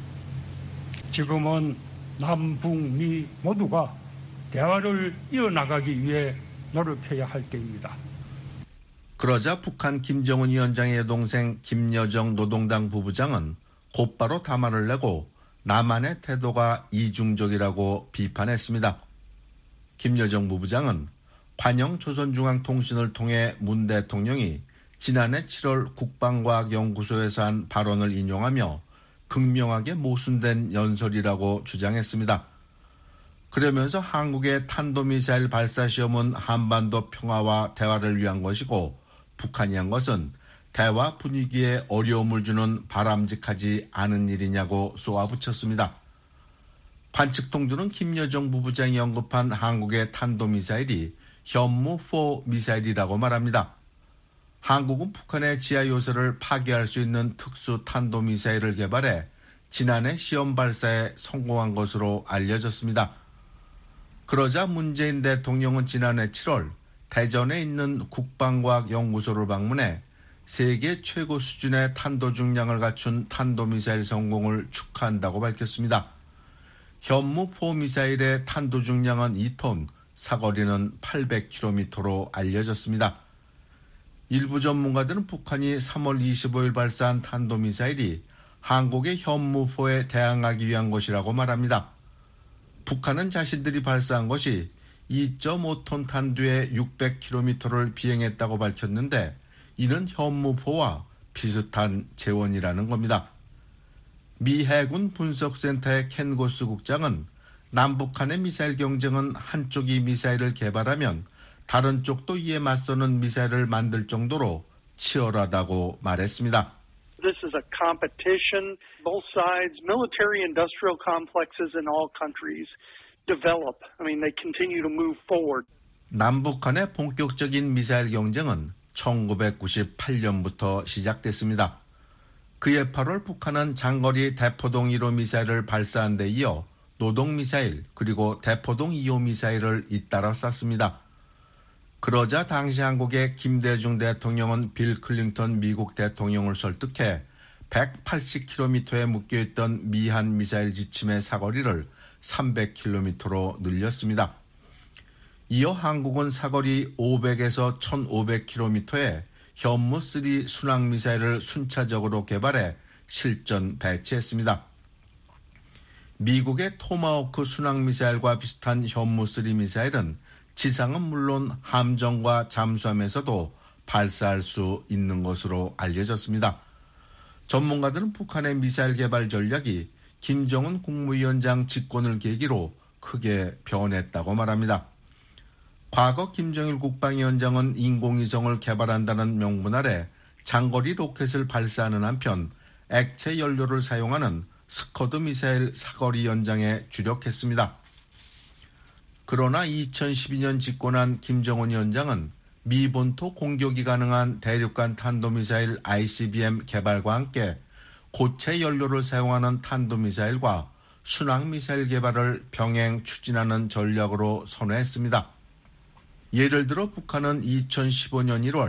지금은 남북미 모두가 대화를 이어나가기 위해 노력해야 할 때입니다. 그러자 북한 김정은 위원장의 여동생 김여정 노동당 부부장은 곧바로 담화를 내고 남한의 태도가 이중적이라고 비판했습니다. 김여정 부부장은 관영 조선중앙통신을 통해 문 대통령이 지난해 7월 국방과학연구소에서 한 발언을 인용하며 극명하게 모순된 연설이라고 주장했습니다. 그러면서 한국의 탄도미사일 발사 시험은 한반도 평화와 대화를 위한 것이고 북한이 한 것은 대화 분위기에 어려움을 주는 바람직하지 않은 일이냐고 쏘아붙였습니다. 관측통들은 김여정 부부장이 언급한 한국의 탄도미사일이 현무4 미사일이라고 말합니다. 한국은 북한의 지하 요새를 파괴할 수 있는 특수 탄도미사일을 개발해 지난해 시험 발사에 성공한 것으로 알려졌습니다. 그러자 문재인 대통령은 지난해 7월 대전에 있는 국방과학연구소를 방문해 세계 최고 수준의 탄도 중량을 갖춘 탄도미사일 성공을 축하한다고 밝혔습니다. 현무4 미사일의 탄도 중량은 2톤, 사거리는 800km로 알려졌습니다. 일부 전문가들은 북한이 3월 25일 발사한 탄도미사일이 한국의 현무4에 대항하기 위한 것이라고 말합니다. 북한은 자신들이 발사한 것이 2.5톤 탄두에 600km를 비행했다고 밝혔는데 이는 현무4와 비슷한 재원이라는 겁니다. 미 해군 분석센터의 켄 고스 국장은 남북한의 미사일 경쟁은 한쪽이 미사일을 개발하면 다른 쪽도 이에 맞서는 미사일을 만들 정도로 치열하다고 말했습니다. This is a competition. Both sides, military-industrial complexes in all countries develop. I mean, they continue to move forward. 남북한의 본격적인 미사일 경쟁은 1998년부터 시작됐습니다. 그해 8월 북한은 장거리 대포동 1호 미사일을 발사한 데 이어 노동미사일 그리고 대포동 2호 미사일을 잇따라 쐈습니다. 그러자 당시 한국의 김대중 대통령은 빌 클린턴 미국 대통령을 설득해 180km에 묶여있던 미한 미사일 지침의 사거리를 300km로 늘렸습니다. 이어 한국은 사거리 500에서 1500km에 현무3 순항미사일을 순차적으로 개발해 실전 배치했습니다. 미국의 토마호크 순항미사일과 비슷한 현무3 미사일은 지상은 물론 함정과 잠수함에서도 발사할 수 있는 것으로 알려졌습니다. 전문가들은 북한의 미사일 개발 전략이 김정은 국무위원장 집권을 계기로 크게 변했다고 말합니다. 과거 김정일 국방위원장은 인공위성을 개발한다는 명분 아래 장거리 로켓을 발사하는 한편 액체 연료를 사용하는 스커드 미사일 사거리 연장에 주력했습니다. 그러나 2012년 집권한 김정은 위원장은 미 본토 공격이 가능한 대륙간 탄도미사일 ICBM 개발과 함께 고체 연료를 사용하는 탄도미사일과 순항미사일 개발을 병행 추진하는 전략으로 선회했습니다. 예를 들어 북한은 2015년 1월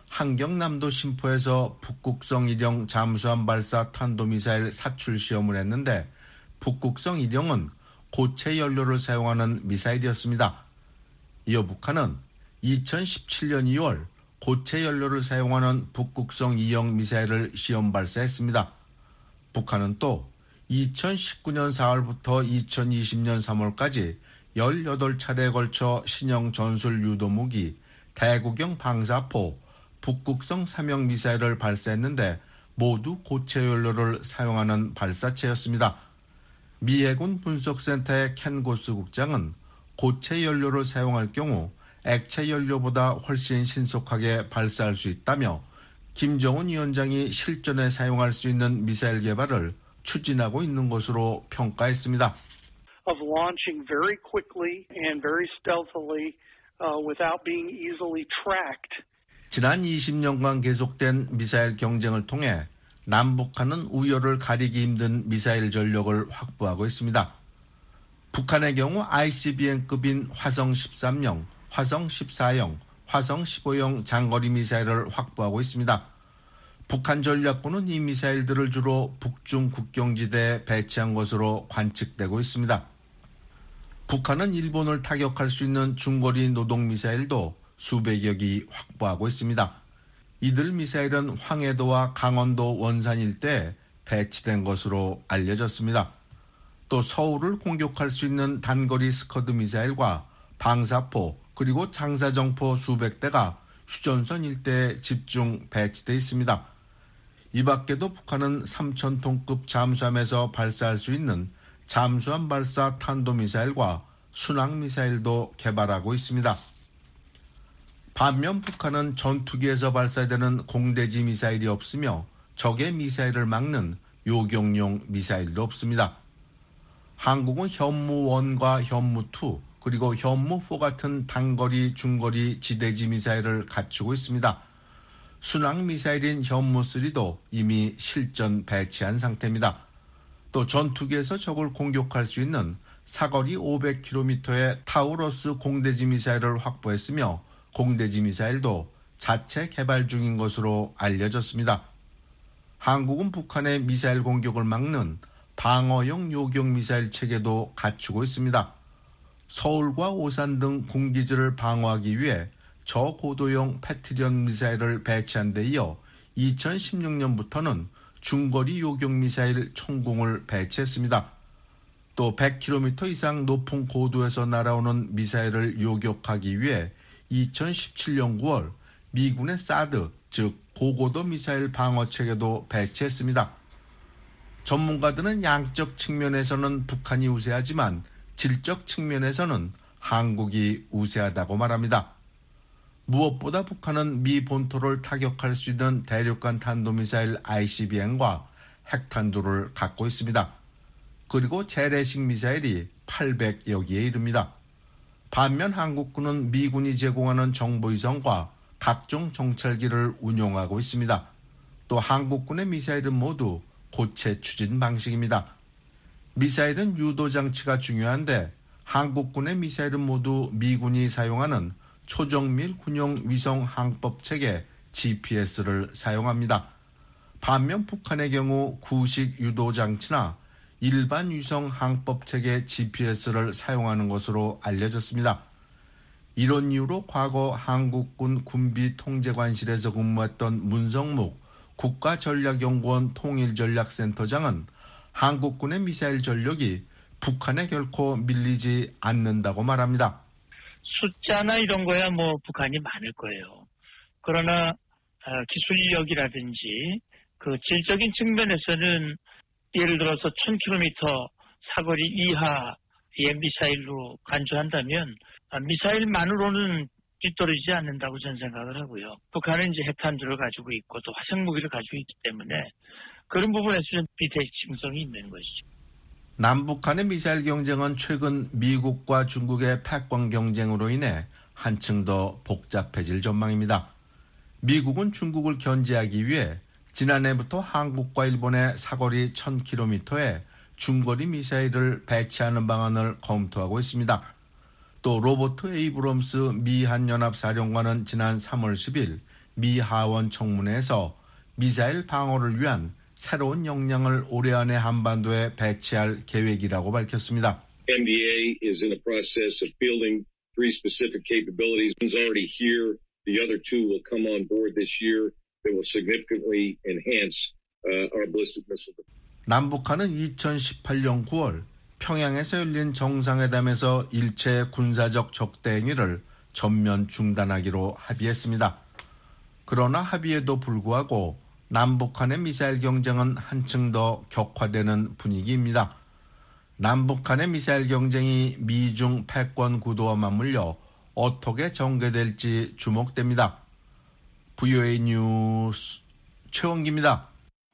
한경남도 신포에서 북극성 1형 잠수함 발사 탄도미사일 사출 시험을 했는데 북극성 1형은 고체 연료를 사용하는 미사일이었습니다. 이어 북한은 2017년 2월 고체 연료를 사용하는 북극성 2형 미사일을 시험 발사했습니다. 북한은 또 2019년 4월부터 2020년 3월까지 18차례에 걸쳐 신형 전술 유도무기, 대구경 방사포, 북극성 3형 미사일을 발사했는데 모두 고체 연료를 사용하는 발사체였습니다. 미 해군 분석센터의 켄 고스 국장은 고체 연료를 사용할 경우 액체 연료보다 훨씬 신속하게 발사할 수 있다며 김정은 위원장이 실전에 사용할 수 있는 미사일 개발을 추진하고 있는 것으로 평가했습니다. Of launching very quickly and very stealthily without being easily tracked. 지난 20년간 계속된 미사일 경쟁을 통해 남북한은 우열을 가리기 힘든 미사일 전력을 확보하고 있습니다. 북한의 경우 ICBM급인 화성 13형, 화성 14형, 화성 15형 장거리 미사일을 확보하고 있습니다. 북한 전략군은 이 미사일들을 주로 북중 국경지대에 배치한 것으로 관측되고 있습니다. 북한은 일본을 타격할 수 있는 중거리 노동미사일도 수백여 기 확보하고 있습니다. 이들 미사일은 황해도와 강원도 원산 일대에 배치된 것으로 알려졌습니다. 또 서울을 공격할 수 있는 단거리 스커드 미사일과 방사포 그리고 장사정포 수백 대가 휴전선 일대에 집중 배치되어 있습니다. 이 밖에도 북한은 3,000톤급 잠수함에서 발사할 수 있는 잠수함 발사 탄도미사일과 순항미사일도 개발하고 있습니다. 반면 북한은 전투기에서 발사되는 공대지 미사일이 없으며 적의 미사일을 막는 요격용 미사일도 없습니다. 한국은 현무1과 현무2 그리고 현무4 같은 단거리, 중거리 지대지 미사일을 갖추고 있습니다. 순항미사일인 현무3도 이미 실전 배치한 상태입니다. 또 전투기에서 적을 공격할 수 있는 사거리 500km의 타우러스 공대지 미사일을 확보했으며 공대지 미사일도 자체 개발 중인 것으로 알려졌습니다. 한국은 북한의 미사일 공격을 막는 방어용 요격 미사일 체계도 갖추고 있습니다. 서울과 오산 등 군기지를 방어하기 위해 저고도용 패트리언 미사일을 배치한 데 이어 2016년부터는 중거리 요격 미사일 총궁을 배치했습니다. 또 100km 이상 높은 고도에서 날아오는 미사일을 요격하기 위해 2017년 9월 미군의 사드, 즉 고고도 미사일 방어체계도 배치했습니다. 전문가들은 양적 측면에서는 북한이 우세하지만 질적 측면에서는 한국이 우세하다고 말합니다. 무엇보다 북한은 미 본토를 타격할 수 있는 대륙간 탄도미사일 ICBM과 핵탄두를 갖고 있습니다. 그리고 재래식 미사일이 800여 기에 이릅니다. 반면 한국군은 미군이 제공하는 정보위성과 각종 정찰기를 운용하고 있습니다. 또 한국군의 미사일은 모두 고체 추진 방식입니다. 미사일은 유도장치가 중요한데 한국군의 미사일은 모두 미군이 사용하는 초정밀 군용 위성 항법체계 GPS를 사용합니다. 반면 북한의 경우 구식 유도장치나 일반 위성 항법체계 GPS를 사용하는 것으로 알려졌습니다. 이런 이유로 과거 한국군 군비통제관실에서 근무했던 문성묵 국가전략연구원 통일전략센터장은 한국군의 미사일 전력이 북한에 결코 밀리지 않는다고 말합니다. 숫자나 이런 거야 북한이 많을 거예요. 그러나 기술력이라든지 그 질적인 측면에서는 예를 들어서 1000km 사거리 이하의 미사일로 간주한다면 미사일만으로는 뒤떨어지지 않는다고 저는 생각을 하고요. 북한은 이제 핵탄두를 가지고 있고 또 화생무기를 가지고 있기 때문에 그런 부분에서는 비대칭성이 있는 것이죠. 남북한의 미사일 경쟁은 최근 미국과 중국의 패권 경쟁으로 인해 한층 더 복잡해질 전망입니다. 미국은 중국을 견제하기 위해 지난해부터 한국과 일본의 사거리 1000km에 중거리 미사일을 배치하는 방안을 검토하고 있습니다. 또 로버트 에이브럼스 미 한연합사령관은 지난 3월 10일 미 하원 청문회에서 미사일 방어를 위한 새로운 역량을 올해 안에 한반도에 배치할 계획이라고 밝혔습니다. MDA is in the process of fielding 3 specific capabilities. One's already here. The other 2 will come on board this year that will significantly enhance our ballistic missile. 남북한은 2018년 9월 평양에서 열린 정상회담에서 일체 군사적 적대 행위를 전면 중단하기로 합의했습니다. 그러나 합의에도 불구하고 남북한의 미사일 경쟁은 한층 더 격화되는 분위기입니다. 남북한의 미사일 경쟁이 미중 패권 구도와 맞물려 어떻게 전개될지 주목됩니다. VOA 뉴스 최원기입니다.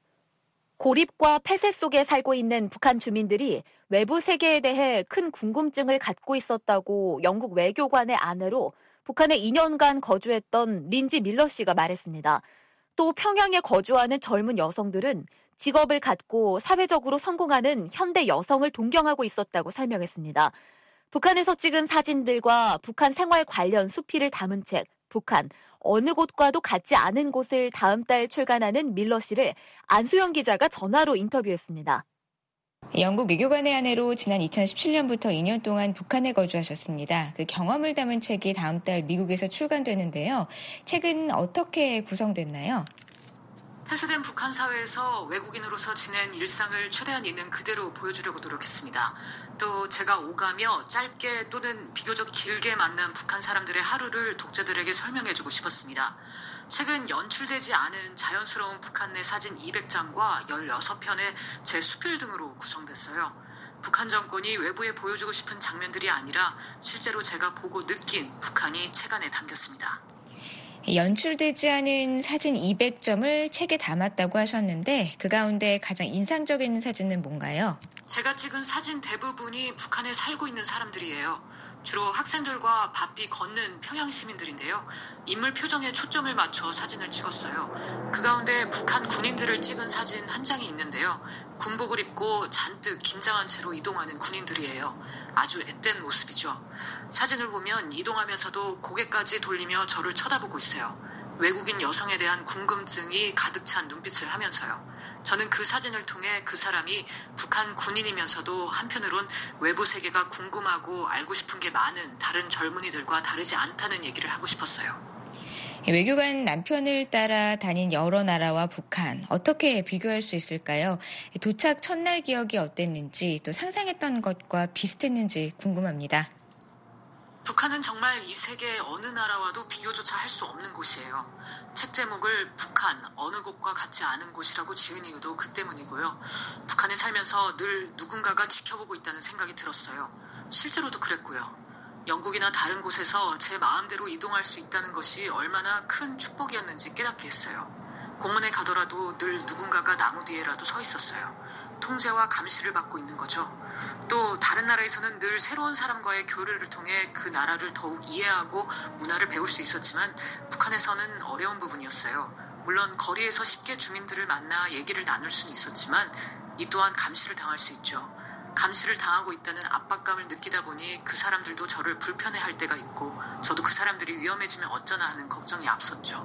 고립과 폐쇄 속에 살고 있는 북한 주민들이 외부 세계에 대해 큰 궁금증을 갖고 있었다고 영국 외교관의 아내로 북한에 2년간 거주했던 린지 밀러 씨가 말했습니다. 또 평양에 거주하는 젊은 여성들은 직업을 갖고 사회적으로 성공하는 현대 여성을 동경하고 있었다고 설명했습니다. 북한에서 찍은 사진들과 북한 생활 관련 수필을 담은 책, 북한, 어느 곳과도 같지 않은 곳을 다음 달 출간하는 밀러 씨를 안소영 기자가 전화로 인터뷰했습니다. 영국 외교관의 아내로 지난 2017년부터 2년 동안 북한에 거주하셨습니다. 그 경험을 담은 책이 다음 달 미국에서 출간되는데요. 책은 어떻게 구성됐나요? 폐쇄된 북한 사회에서 외국인으로서 지낸 일상을 최대한 있는 그대로 보여주려고 노력했습니다. 또 제가 오가며 짧게 또는 비교적 길게 만난 북한 사람들의 하루를 독자들에게 설명해주고 싶었습니다. 책은 연출되지 않은 자연스러운 북한 내 사진 200장과 16편의 제 수필 등으로 구성됐어요. 북한 정권이 외부에 보여주고 싶은 장면들이 아니라 실제로 제가 보고 느낀 북한이 책 안에 담겼습니다. 연출되지 않은 사진 200점을 책에 담았다고 하셨는데 그 가운데 가장 인상적인 사진은 뭔가요? 제가 찍은 사진 대부분이 북한에 살고 있는 사람들이에요. 주로 학생들과 바삐 걷는 평양 시민들인데요. 인물 표정에 초점을 맞춰 사진을 찍었어요. 그 가운데 북한 군인들을 찍은 사진 한 장이 있는데요. 군복을 입고 잔뜩 긴장한 채로 이동하는 군인들이에요. 아주 앳된 모습이죠. 사진을 보면 이동하면서도 고개까지 돌리며 저를 쳐다보고 있어요. 외국인 여성에 대한 궁금증이 가득 찬 눈빛을 하면서요. 저는 그 사진을 통해 그 사람이 북한 군인이면서도 한편으론 외부 세계가 궁금하고 알고 싶은 게 많은 다른 젊은이들과 다르지 않다는 얘기를 하고 싶었어요. 외교관 남편을 따라 다닌 여러 나라와 북한 어떻게 비교할 수 있을까요? 도착 첫날 기억이 어땠는지 또 상상했던 것과 비슷했는지 궁금합니다. 북한은 정말 이 세계 어느 나라와도 비교조차 할 수 없는 곳이에요. 책 제목을 북한, 어느 곳과 같지 않은 곳이라고 지은 이유도 그 때문이고요. 북한에 살면서 늘 누군가가 지켜보고 있다는 생각이 들었어요. 실제로도 그랬고요. 영국이나 다른 곳에서 제 마음대로 이동할 수 있다는 것이 얼마나 큰 축복이었는지 깨닫게 했어요. 공원에 가더라도 늘 누군가가 나무 뒤에라도 서 있었어요. 통제와 감시를 받고 있는 거죠. 또 다른 나라에서는 늘 새로운 사람과의 교류를 통해 그 나라를 더욱 이해하고 문화를 배울 수 있었지만 북한에서는 어려운 부분이었어요. 물론 거리에서 쉽게 주민들을 만나 얘기를 나눌 수는 있었지만 이 또한 감시를 당할 수 있죠. 감시를 당하고 있다는 압박감을 느끼다 보니 그 사람들도 저를 불편해할 때가 있고 저도 그 사람들이 위험해지면 어쩌나 하는 걱정이 앞섰죠.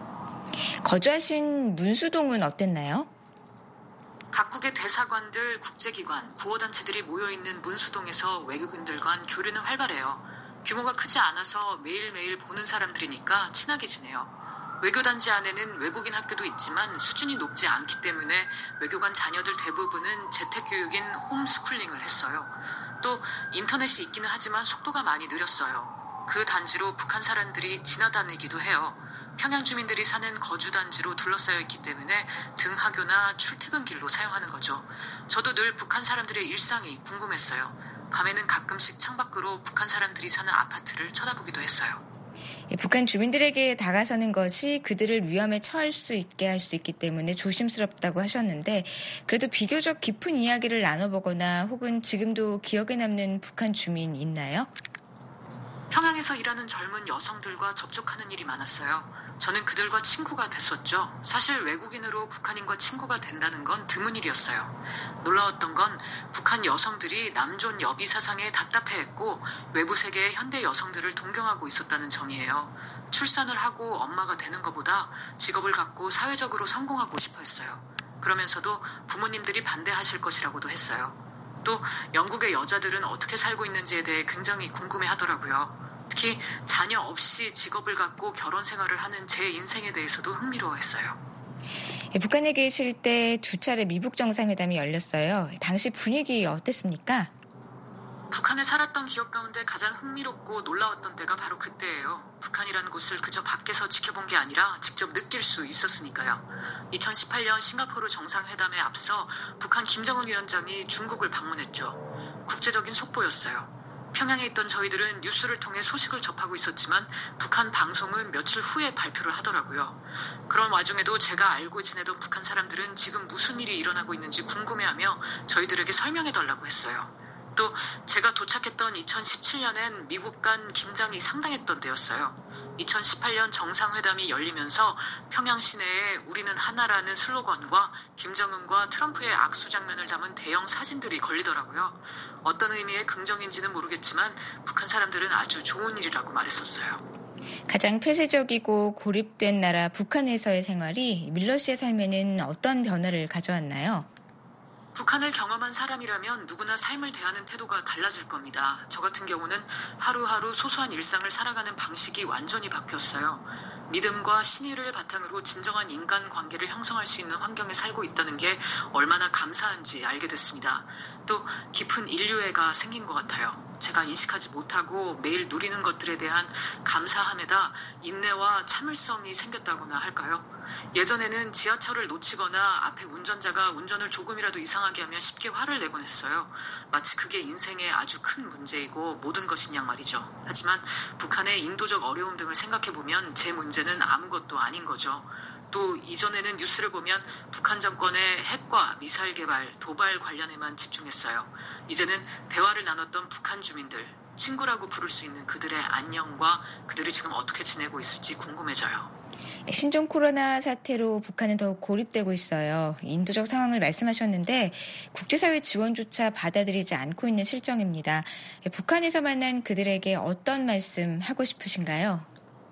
거주하신 문수동은 어땠나요? 각국의 대사관들, 국제기관, 구호단체들이 모여있는 문수동에서 외국인들 간 교류는 활발해요. 규모가 크지 않아서 매일매일 보는 사람들이니까 친하게 지내요. 외교단지 안에는 외국인 학교도 있지만 수준이 높지 않기 때문에 외교관 자녀들 대부분은 재택교육인 홈스쿨링을 했어요. 또 인터넷이 있기는 하지만 속도가 많이 느렸어요. 그 단지로 북한 사람들이 지나다니기도 해요. 평양 주민들이 사는 거주단지로 둘러싸여 있기 때문에 등하교나 출퇴근길로 사용하는 거죠. 저도 늘 북한 사람들의 일상이 궁금했어요. 밤에는 가끔씩 창밖으로 북한 사람들이 사는 아파트를 쳐다보기도 했어요. 북한 주민들에게 다가서는 것이 그들을 위험에 처할 수 있게 할 수 있기 때문에 조심스럽다고 하셨는데 그래도 비교적 깊은 이야기를 나눠보거나 혹은 지금도 기억에 남는 북한 주민 있나요? 평양에서 일하는 젊은 여성들과 접촉하는 일이 많았어요. 저는 그들과 친구가 됐었죠. 사실 외국인으로 북한인과 친구가 된다는 건 드문 일이었어요. 놀라웠던 건 북한 여성들이 남존 여비 사상에 답답해했고 외부 세계의 현대 여성들을 동경하고 있었다는 점이에요. 출산을 하고 엄마가 되는 것보다 직업을 갖고 사회적으로 성공하고 싶어 했어요. 그러면서도 부모님들이 반대하실 것이라고도 했어요. 또 영국의 여자들은 어떻게 살고 있는지에 대해 굉장히 궁금해하더라고요. 특히 자녀 없이 직업을 갖고 결혼 생활을 하는 제 인생에 대해서도 흥미로워했어요. 북한에 계실 때 2차례 미북 정상회담이 열렸어요. 당시 분위기 어땠습니까? 북한에 살았던 기억 가운데 가장 흥미롭고 놀라웠던 때가 바로 그때예요. 북한이라는 곳을 그저 밖에서 지켜본 게 아니라 직접 느낄 수 있었으니까요. 2018년 싱가포르 정상회담에 앞서 북한 김정은 위원장이 중국을 방문했죠. 국제적인 속보였어요. 평양에 있던 저희들은 뉴스를 통해 소식을 접하고 있었지만 북한 방송은 며칠 후에 발표를 하더라고요. 그런 와중에도 제가 알고 지내던 북한 사람들은 지금 무슨 일이 일어나고 있는지 궁금해하며 저희들에게 설명해달라고 했어요. 또 제가 도착했던 2017년엔 미국 간 긴장이 상당했던 때였어요. 2018년 정상회담이 열리면서 평양 시내에 우리는 하나라는 슬로건과 김정은과 트럼프의 악수 장면을 담은 대형 사진들이 걸리더라고요. 어떤 의미의 긍정인지는 모르겠지만 북한 사람들은 아주 좋은 일이라고 말했었어요. 가장 폐쇄적이고 고립된 나라 북한에서의 생활이 밀러 씨의 삶에는 어떤 변화를 가져왔나요? 북한을 경험한 사람이라면 누구나 삶을 대하는 태도가 달라질 겁니다. 저 같은 경우는 하루하루 소소한 일상을 살아가는 방식이 완전히 바뀌었어요. 믿음과 신의를 바탕으로 진정한 인간관계를 형성할 수 있는 환경에 살고 있다는 게 얼마나 감사한지 알게 됐습니다. 또 깊은 인류애가 생긴 것 같아요. 제가 인식하지 못하고 매일 누리는 것들에 대한 감사함에다 인내와 참을성이 생겼다고나 할까요? 예전에는 지하철을 놓치거나 앞에 운전자가 운전을 조금이라도 이상하게 하면 쉽게 화를 내곤 했어요. 마치 그게 인생의 아주 큰 문제이고 모든 것인 양 말이죠. 하지만 북한의 인도적 어려움 등을 생각해보면 제 문제는 아무것도 아닌 거죠. 또 이전에는 뉴스를 보면 북한 정권의 핵과 미사일 개발, 도발 관련에만 집중했어요. 이제는 대화를 나눴던 북한 주민들, 친구라고 부를 수 있는 그들의 안녕과 그들이 지금 어떻게 지내고 있을지 궁금해져요. 신종 코로나 사태로 북한은 더욱 고립되고 있어요. 인도적 상황을 말씀하셨는데 국제사회 지원조차 받아들이지 않고 있는 실정입니다. 북한에서 만난 그들에게 어떤 말씀 하고 싶으신가요?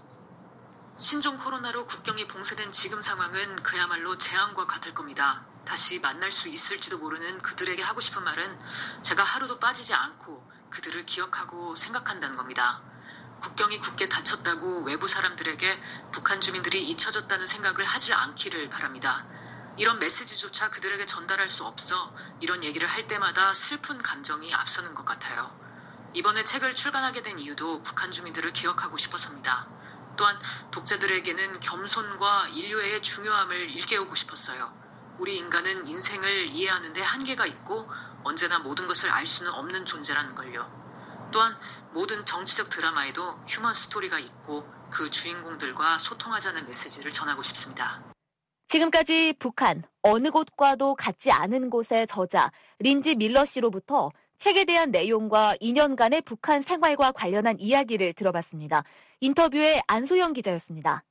신종 코로나로 국경이 봉쇄된 지금 상황은 그야말로 재앙과 같을 겁니다. 다시 만날 수 있을지도 모르는 그들에게 하고 싶은 말은 제가 하루도 빠지지 않고 그들을 기억하고 생각한다는 겁니다. 국경이 굳게 닫혔다고 외부 사람들에게 북한 주민들이 잊혀졌다는 생각을 하지 않기를 바랍니다. 이런 메시지조차 그들에게 전달할 수 없어 이런 얘기를 할 때마다 슬픈 감정이 앞서는 것 같아요. 이번에 책을 출간하게 된 이유도 북한 주민들을 기억하고 싶어서입니다. 또한 독자들에게는 겸손과 인류애의 중요함을 일깨우고 싶었어요. 우리 인간은 인생을 이해하는 데 한계가 있고 언제나 모든 것을 알 수는 없는 존재라는 걸요. 또한 모든 정치적 드라마에도 휴먼 스토리가 있고 그 주인공들과 소통하자는 메시지를 전하고 싶습니다. 지금까지 북한 어느 곳과도 같지 않은 곳의 저자 린지 밀러 씨로부터 책에 대한 내용과 2년간의 북한 생활과 관련한 이야기를 들어봤습니다. 인터뷰의 안소영 기자였습니다.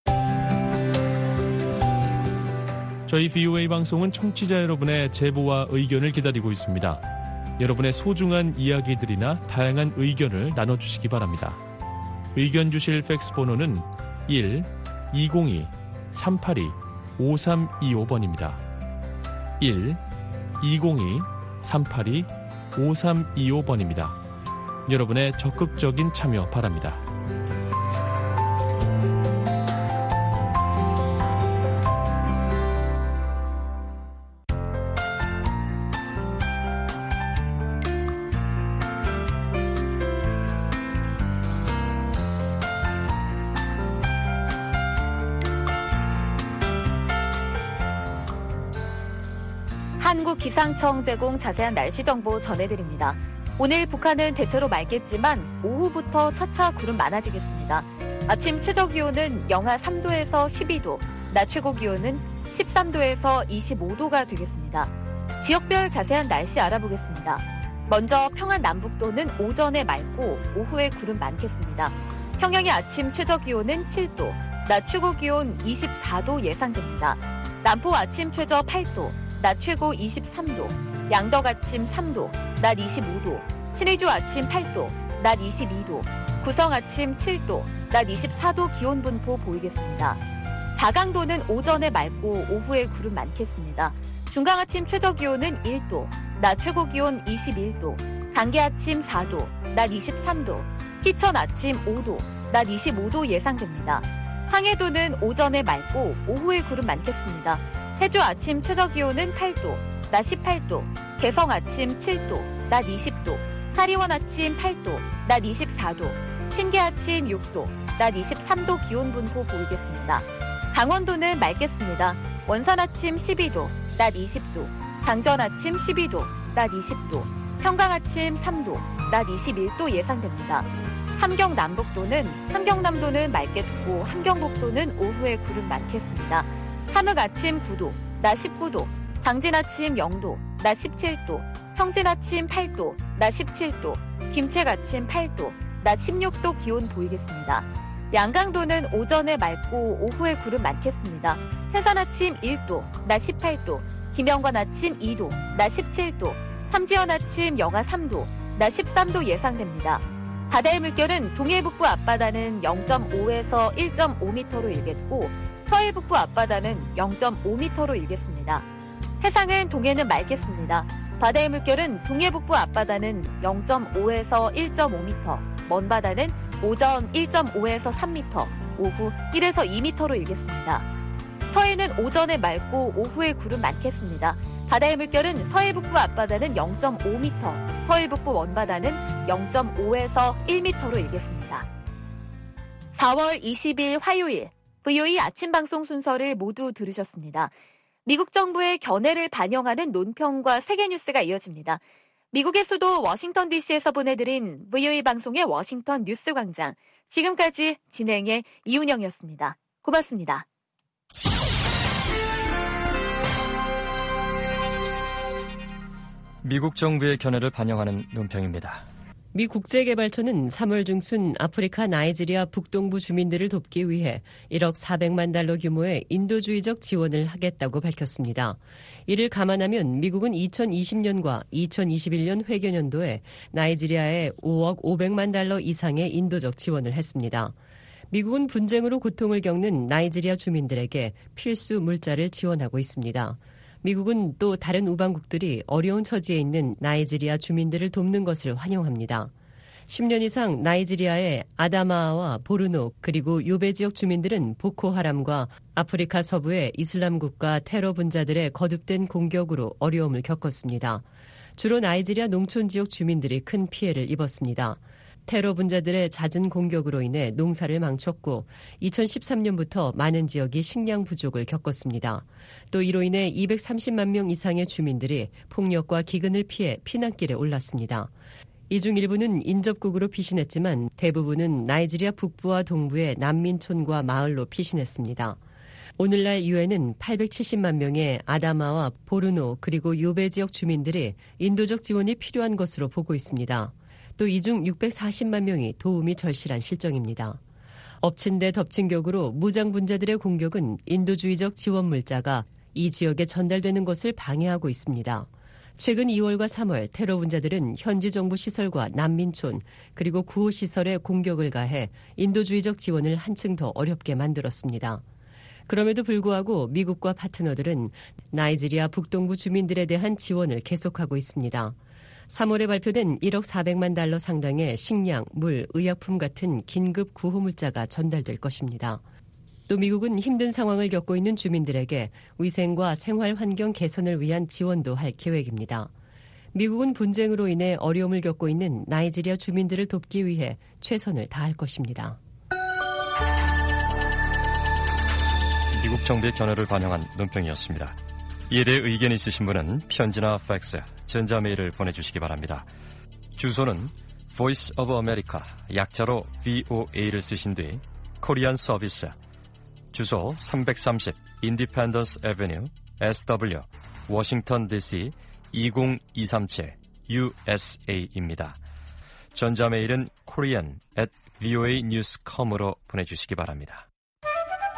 저희 VOA 방송은 청취자 여러분의 제보와 의견을 기다리고 있습니다. 여러분의 소중한 이야기들이나 다양한 의견을 나눠주시기 바랍니다. 의견 주실 팩스 번호는 1-202-382-5325번입니다. 1-202-382-5325번입니다. 여러분의 적극적인 참여 바랍니다. 한국기상청 제공 자세한 날씨 정보 전해드립니다. 오늘 북한은 대체로 맑겠지만 오후부터 차차 구름 많아지겠습니다. 아침 최저기온은 영하 3도에서 12도, 낮 최고기온은 13도에서 25도가 되겠습니다. 지역별 자세한 날씨 알아보겠습니다. 먼저 평안 남북도는 오전에 맑고 오후에 구름 많겠습니다. 평양의 아침 최저기온은 7도, 낮 최고 기온 24도 예상됩니다. 남포 아침 최저 8도, 낮 최고 23도, 양덕 아침 3도, 낮 25도, 신의주 아침 8도, 낮 22도, 구성 아침 7도, 낮 24도 기온 분포 보이겠습니다. 자강도는 오전에 맑고 오후에 구름 많겠습니다. 중강 아침 최저 기온은 1도, 낮 최고 기온 21도, 강계 아침 4도, 낮 23도, 희천 아침 5도, 낮 25도 예상됩니다. 황해도는 오전에 맑고 오후에 구름 많겠습니다. 해주 아침 최저 기온은 8도, 낮 18도, 개성 아침 7도, 낮 20도, 사리원 아침 8도, 낮 24도, 신계 아침 6도, 낮 23도 기온 분포 보이겠습니다. 강원도는 맑겠습니다. 원산 아침 12도, 낮 20도, 장전 아침 12도, 낮 20도, 평강 아침 3도, 낮 21도 예상됩니다. 함경남도는 맑게 두고 함경북도는 오후에 구름 많겠습니다. 함흥 아침 9도, 낮 19도, 장진 아침 0도, 낮 17도, 청진 아침 8도, 낮 17도, 김책 아침 8도, 낮 16도 기온 보이겠습니다. 양강도는 오전에 맑고 오후에 구름 많겠습니다. 해산 아침 1도, 낮 18도, 김영관 아침 2도, 낮 17도, 삼지연 아침 영하 3도, 낮 13도 예상됩니다. 바다의 물결은 동해북부 앞바다는 0.5에서 1.5m로 일겠고 서해북부 앞바다는 0.5m로 일겠습니다. 해상은 동해는 맑겠습니다. 바다의 물결은 동해북부 앞바다는 0.5에서 1.5m, 먼바다는 오전 1.5에서 3m, 오후 1에서 2m로 일겠습니다. 서해는 오전에 맑고 오후에 구름 많겠습니다. 바다의 물결은 서해북부 앞바다는 0.5m, 서해북부 원바다는 0.5에서 1m로 일겠습니다. 4월 20일 화요일 VOA 아침 방송 순서를 모두 들으셨습니다. 미국 정부의 견해를 반영하는 논평과 세계 뉴스가 이어집니다. 미국의 수도 워싱턴 DC에서 보내드린 VOA 방송의 워싱턴 뉴스 광장. 지금까지 진행의 이운영이었습니다. 고맙습니다. 미국 정부의 견해를 반영하는 논평입니다. 미 국제개발처는 3월 중순 아프리카 나이지리아 북동부 주민들을 돕기 위해 1억 400만 달러 규모의 인도주의적 지원을 하겠다고 밝혔습니다. 이를 감안하면 미국은 2020년과 2021년 회계연도에 나이지리아에 5억 500만 달러 이상의 인도적 지원을 했습니다. 미국은 분쟁으로 고통을 겪는 나이지리아 주민들에게 필수 물자를 지원하고 있습니다. 미국은 또 다른 우방국들이 어려운 처지에 있는 나이지리아 주민들을 돕는 것을 환영합니다. 10년 이상 나이지리아의 아다마와 보르노 그리고 요베 지역 주민들은 보코하람과 아프리카 서부의 이슬람 국가 테러 분자들의 거듭된 공격으로 어려움을 겪었습니다. 주로 나이지리아 농촌 지역 주민들이 큰 피해를 입었습니다. 테러 분자들의 잦은 공격으로 인해 농사를 망쳤고 2013년부터 많은 지역이 식량 부족을 겪었습니다. 또 이로 인해 230만 명 이상의 주민들이 폭력과 기근을 피해 피난길에 올랐습니다. 이 중 일부는 인접국으로 피신했지만 대부분은 나이지리아 북부와 동부의 난민촌과 마을로 피신했습니다. 오늘날 유엔은 870만 명의 아다마와 보르노 그리고 요베 지역 주민들이 인도적 지원이 필요한 것으로 보고 있습니다. 또 이 중 640만 명이 도움이 절실한 실정입니다. 엎친 데 덮친 격으로 무장 분자들의 공격은 인도주의적 지원 물자가 이 지역에 전달되는 것을 방해하고 있습니다. 최근 2월과 3월 테러 분자들은 현지 정부 시설과 난민촌 그리고 구호시설에 공격을 가해 인도주의적 지원을 한층 더 어렵게 만들었습니다. 그럼에도 불구하고 미국과 파트너들은 나이지리아 북동부 주민들에 대한 지원을 계속하고 있습니다. 3월에 발표된 1억 400만 달러 상당의 식량, 물, 의약품 같은 긴급 구호 물자가 전달될 것입니다. 또 미국은 힘든 상황을 겪고 있는 주민들에게 위생과 생활 환경 개선을 위한 지원도 할 계획입니다. 미국은 분쟁으로 인해 어려움을 겪고 있는 나이지리아 주민들을 돕기 위해 최선을 다할 것입니다. 미국 정부의 견해를 반영한 논평이었습니다. 이에 대해 의견이 있으신 분은 편지나 팩스, 전자메일을 보내주시기 바랍니다. 주소는 Voice of America, 약자로 VOA를 쓰신 뒤 코리안 서비스, 주소 330 Independence Avenue, SW, 워싱턴 DC 20237 USA입니다. 전자메일은 korean@voanews.com으로 보내주시기 바랍니다.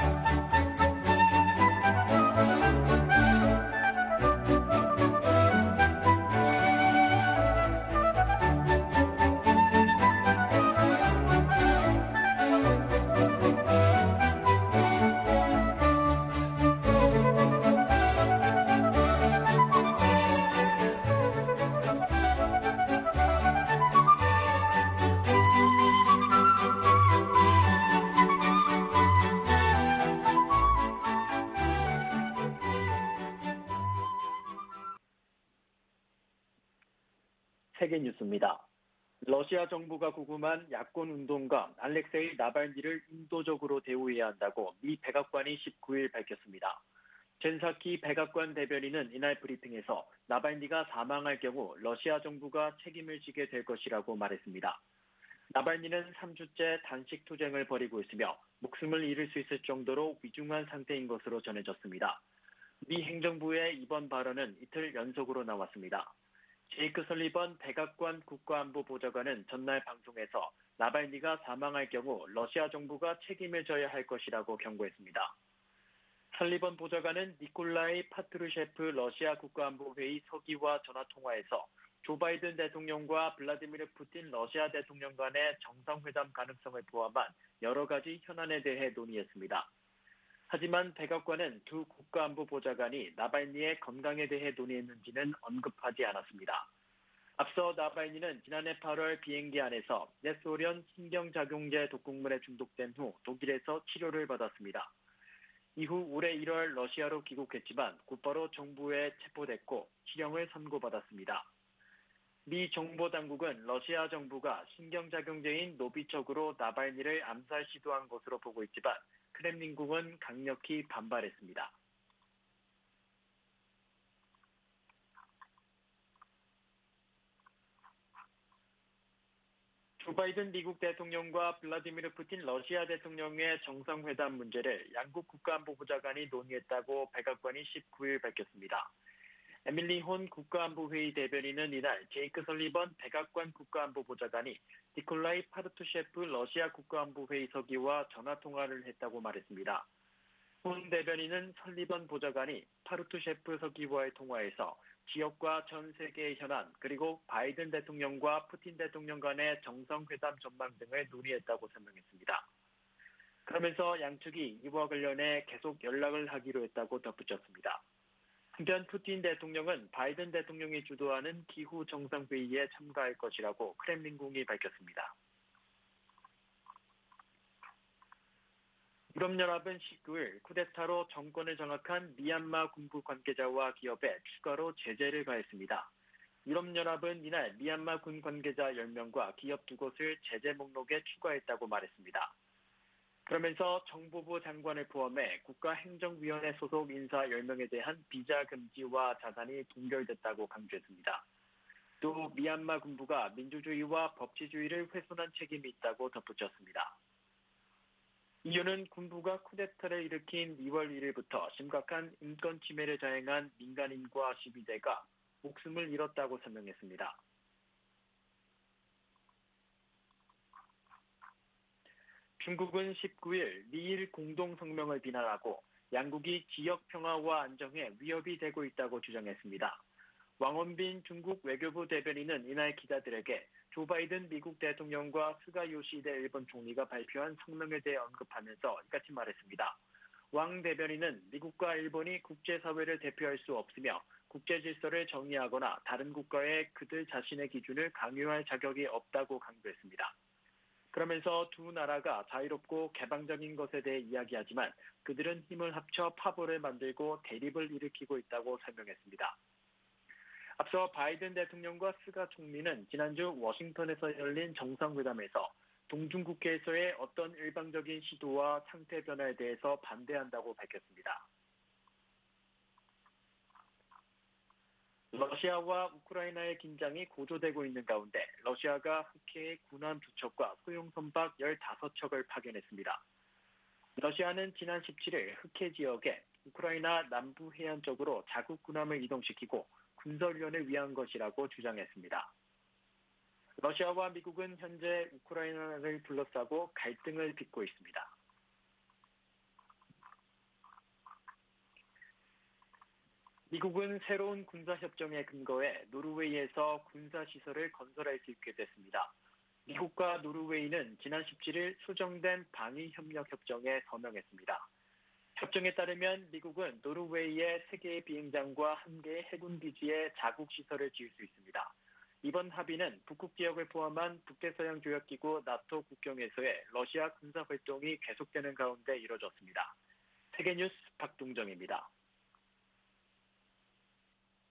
세계뉴스입니다. 러시아 정부가 구금한 야권 운동가 알렉세이 나발니를 인도적으로 대우해야 한다고 미 백악관이 19일 밝혔습니다. 젠사키 백악관 대변인은 이날 브리핑에서 나발니가 사망할 경우 러시아 정부가 책임을 지게 될 것이라고 말했습니다. 나발니는 3주째 단식 투쟁을 벌이고 있으며 목숨을 잃을 수 있을 정도로 위중한 상태인 것으로 전해졌습니다. 미 행정부의 이번 발언은 이틀 연속으로 나왔습니다. 제이크 설리번 백악관 국가안보보좌관은 전날 방송에서 나발니가 사망할 경우 러시아 정부가 책임을 져야 할 것이라고 경고했습니다. 설리번 보좌관은 니콜라이 파트루셰프 러시아 국가안보회의 서기와 전화통화에서 조 바이든 대통령과 블라디미르 푸틴 러시아 대통령 간의 정상회담 가능성을 포함한 여러 가지 현안에 대해 논의했습니다. 하지만 백악관은 두 국가안보보좌관이 나발니의 건강에 대해 논의했는지는 언급하지 않았습니다. 앞서 나발니는 지난해 8월 비행기 안에서 뇌소련 신경작용제 독극물에 중독된 후 독일에서 치료를 받았습니다. 이후 올해 1월 러시아로 귀국했지만 곧바로 정부에 체포됐고 실형을 선고받았습니다. 미 정보당국은 러시아 정부가 신경작용제인 노비척으로 나발니를 암살 시도한 것으로 보고 있지만 크렘린궁은 강력히 반발했습니다. 조 바이든 미국 대통령과 블라디미르 푸틴 러시아 대통령의 정상회담 문제를 양국 국가안보보좌관이 논의했다고 백악관이 19일 밝혔습니다. 에밀리 혼 국가안보회의 대변인은 이날 제이크 설리번 백악관 국가안보보좌관이 니콜라이 파르투셰프 러시아 국가안보회의 서기와 전화통화를 했다고 말했습니다. 혼 대변인은 설리번 보좌관이 파르투셰프 서기와의 통화에서 지역과 전 세계의 현안 그리고 바이든 대통령과 푸틴 대통령 간의 정상회담 전망 등을 논의했다고 설명했습니다. 그러면서 양측이 이와 관련해 계속 연락을 하기로 했다고 덧붙였습니다. 한편 푸틴 대통령은 바이든 대통령이 주도하는 기후 정상회의에 참가할 것이라고 크렘린궁이 밝혔습니다. 유럽연합은 19일 쿠데타로 정권을 장악한 미얀마 군부 관계자와 기업에 추가로 제재를 가했습니다. 유럽연합은 이날 미얀마 군 관계자 10명과 기업 2곳을 제재 목록에 추가했다고 말했습니다. 그러면서 정보부 장관을 포함해 국가행정위원회 소속 인사 10명에 대한 비자 금지와 자산이 동결됐다고 강조했습니다. 또 미얀마 군부가 민주주의와 법치주의를 훼손한 책임이 있다고 덧붙였습니다. 이유는 군부가 쿠데타를 일으킨 2월 1일부터 심각한 인권 침해를 자행한 민간인과 시위대가 목숨을 잃었다고 설명했습니다. 중국은 19일 미일 공동성명을 비난하고 양국이 지역 평화와 안정에 위협이 되고 있다고 주장했습니다. 왕원빈 중국 외교부 대변인은 이날 기자들에게 조 바이든 미국 대통령과 스가 요시히데 일본 총리가 발표한 성명에 대해 언급하면서 이같이 말했습니다. 왕 대변인은 미국과 일본이 국제사회를 대표할 수 없으며 국제질서를 정의하거나 다른 국가에 그들 자신의 기준을 강요할 자격이 없다고 강조했습니다. 그러면서 두 나라가 자유롭고 개방적인 것에 대해 이야기하지만 그들은 힘을 합쳐 파벌을 만들고 대립을 일으키고 있다고 설명했습니다. 앞서 바이든 대통령과 스가 총리는 지난주 워싱턴에서 열린 정상회담에서 동중국해에서의 어떤 일방적인 시도와 상태 변화에 대해서 반대한다고 밝혔습니다. 러시아와 우크라이나의 긴장이 고조되고 있는 가운데 러시아가 흑해의 군함 2척과 소형 선박 15척을 파견했습니다. 러시아는 지난 17일 흑해 지역에 우크라이나 남부 해안 쪽으로 자국 군함을 이동시키고 군설훈련을 위한 것이라고 주장했습니다. 러시아와 미국은 현재 우크라이나를 둘러싸고 갈등을 빚고 있습니다. 미국은 새로운 군사협정에 근거해 노르웨이에서 군사시설을 건설할 수 있게 됐습니다. 미국과 노르웨이는 지난 17일 수정된 방위협력협정에 서명했습니다. 협정에 따르면 미국은 노르웨이의 3개의 비행장과 1개의 해군기지에 자국시설을 지을 수 있습니다. 이번 합의는 북극 지역을 포함한 북대서양조약기구 나토 국경에서의 러시아 군사활동이 계속되는 가운데 이뤄졌습니다. 세계뉴스 박동정입니다.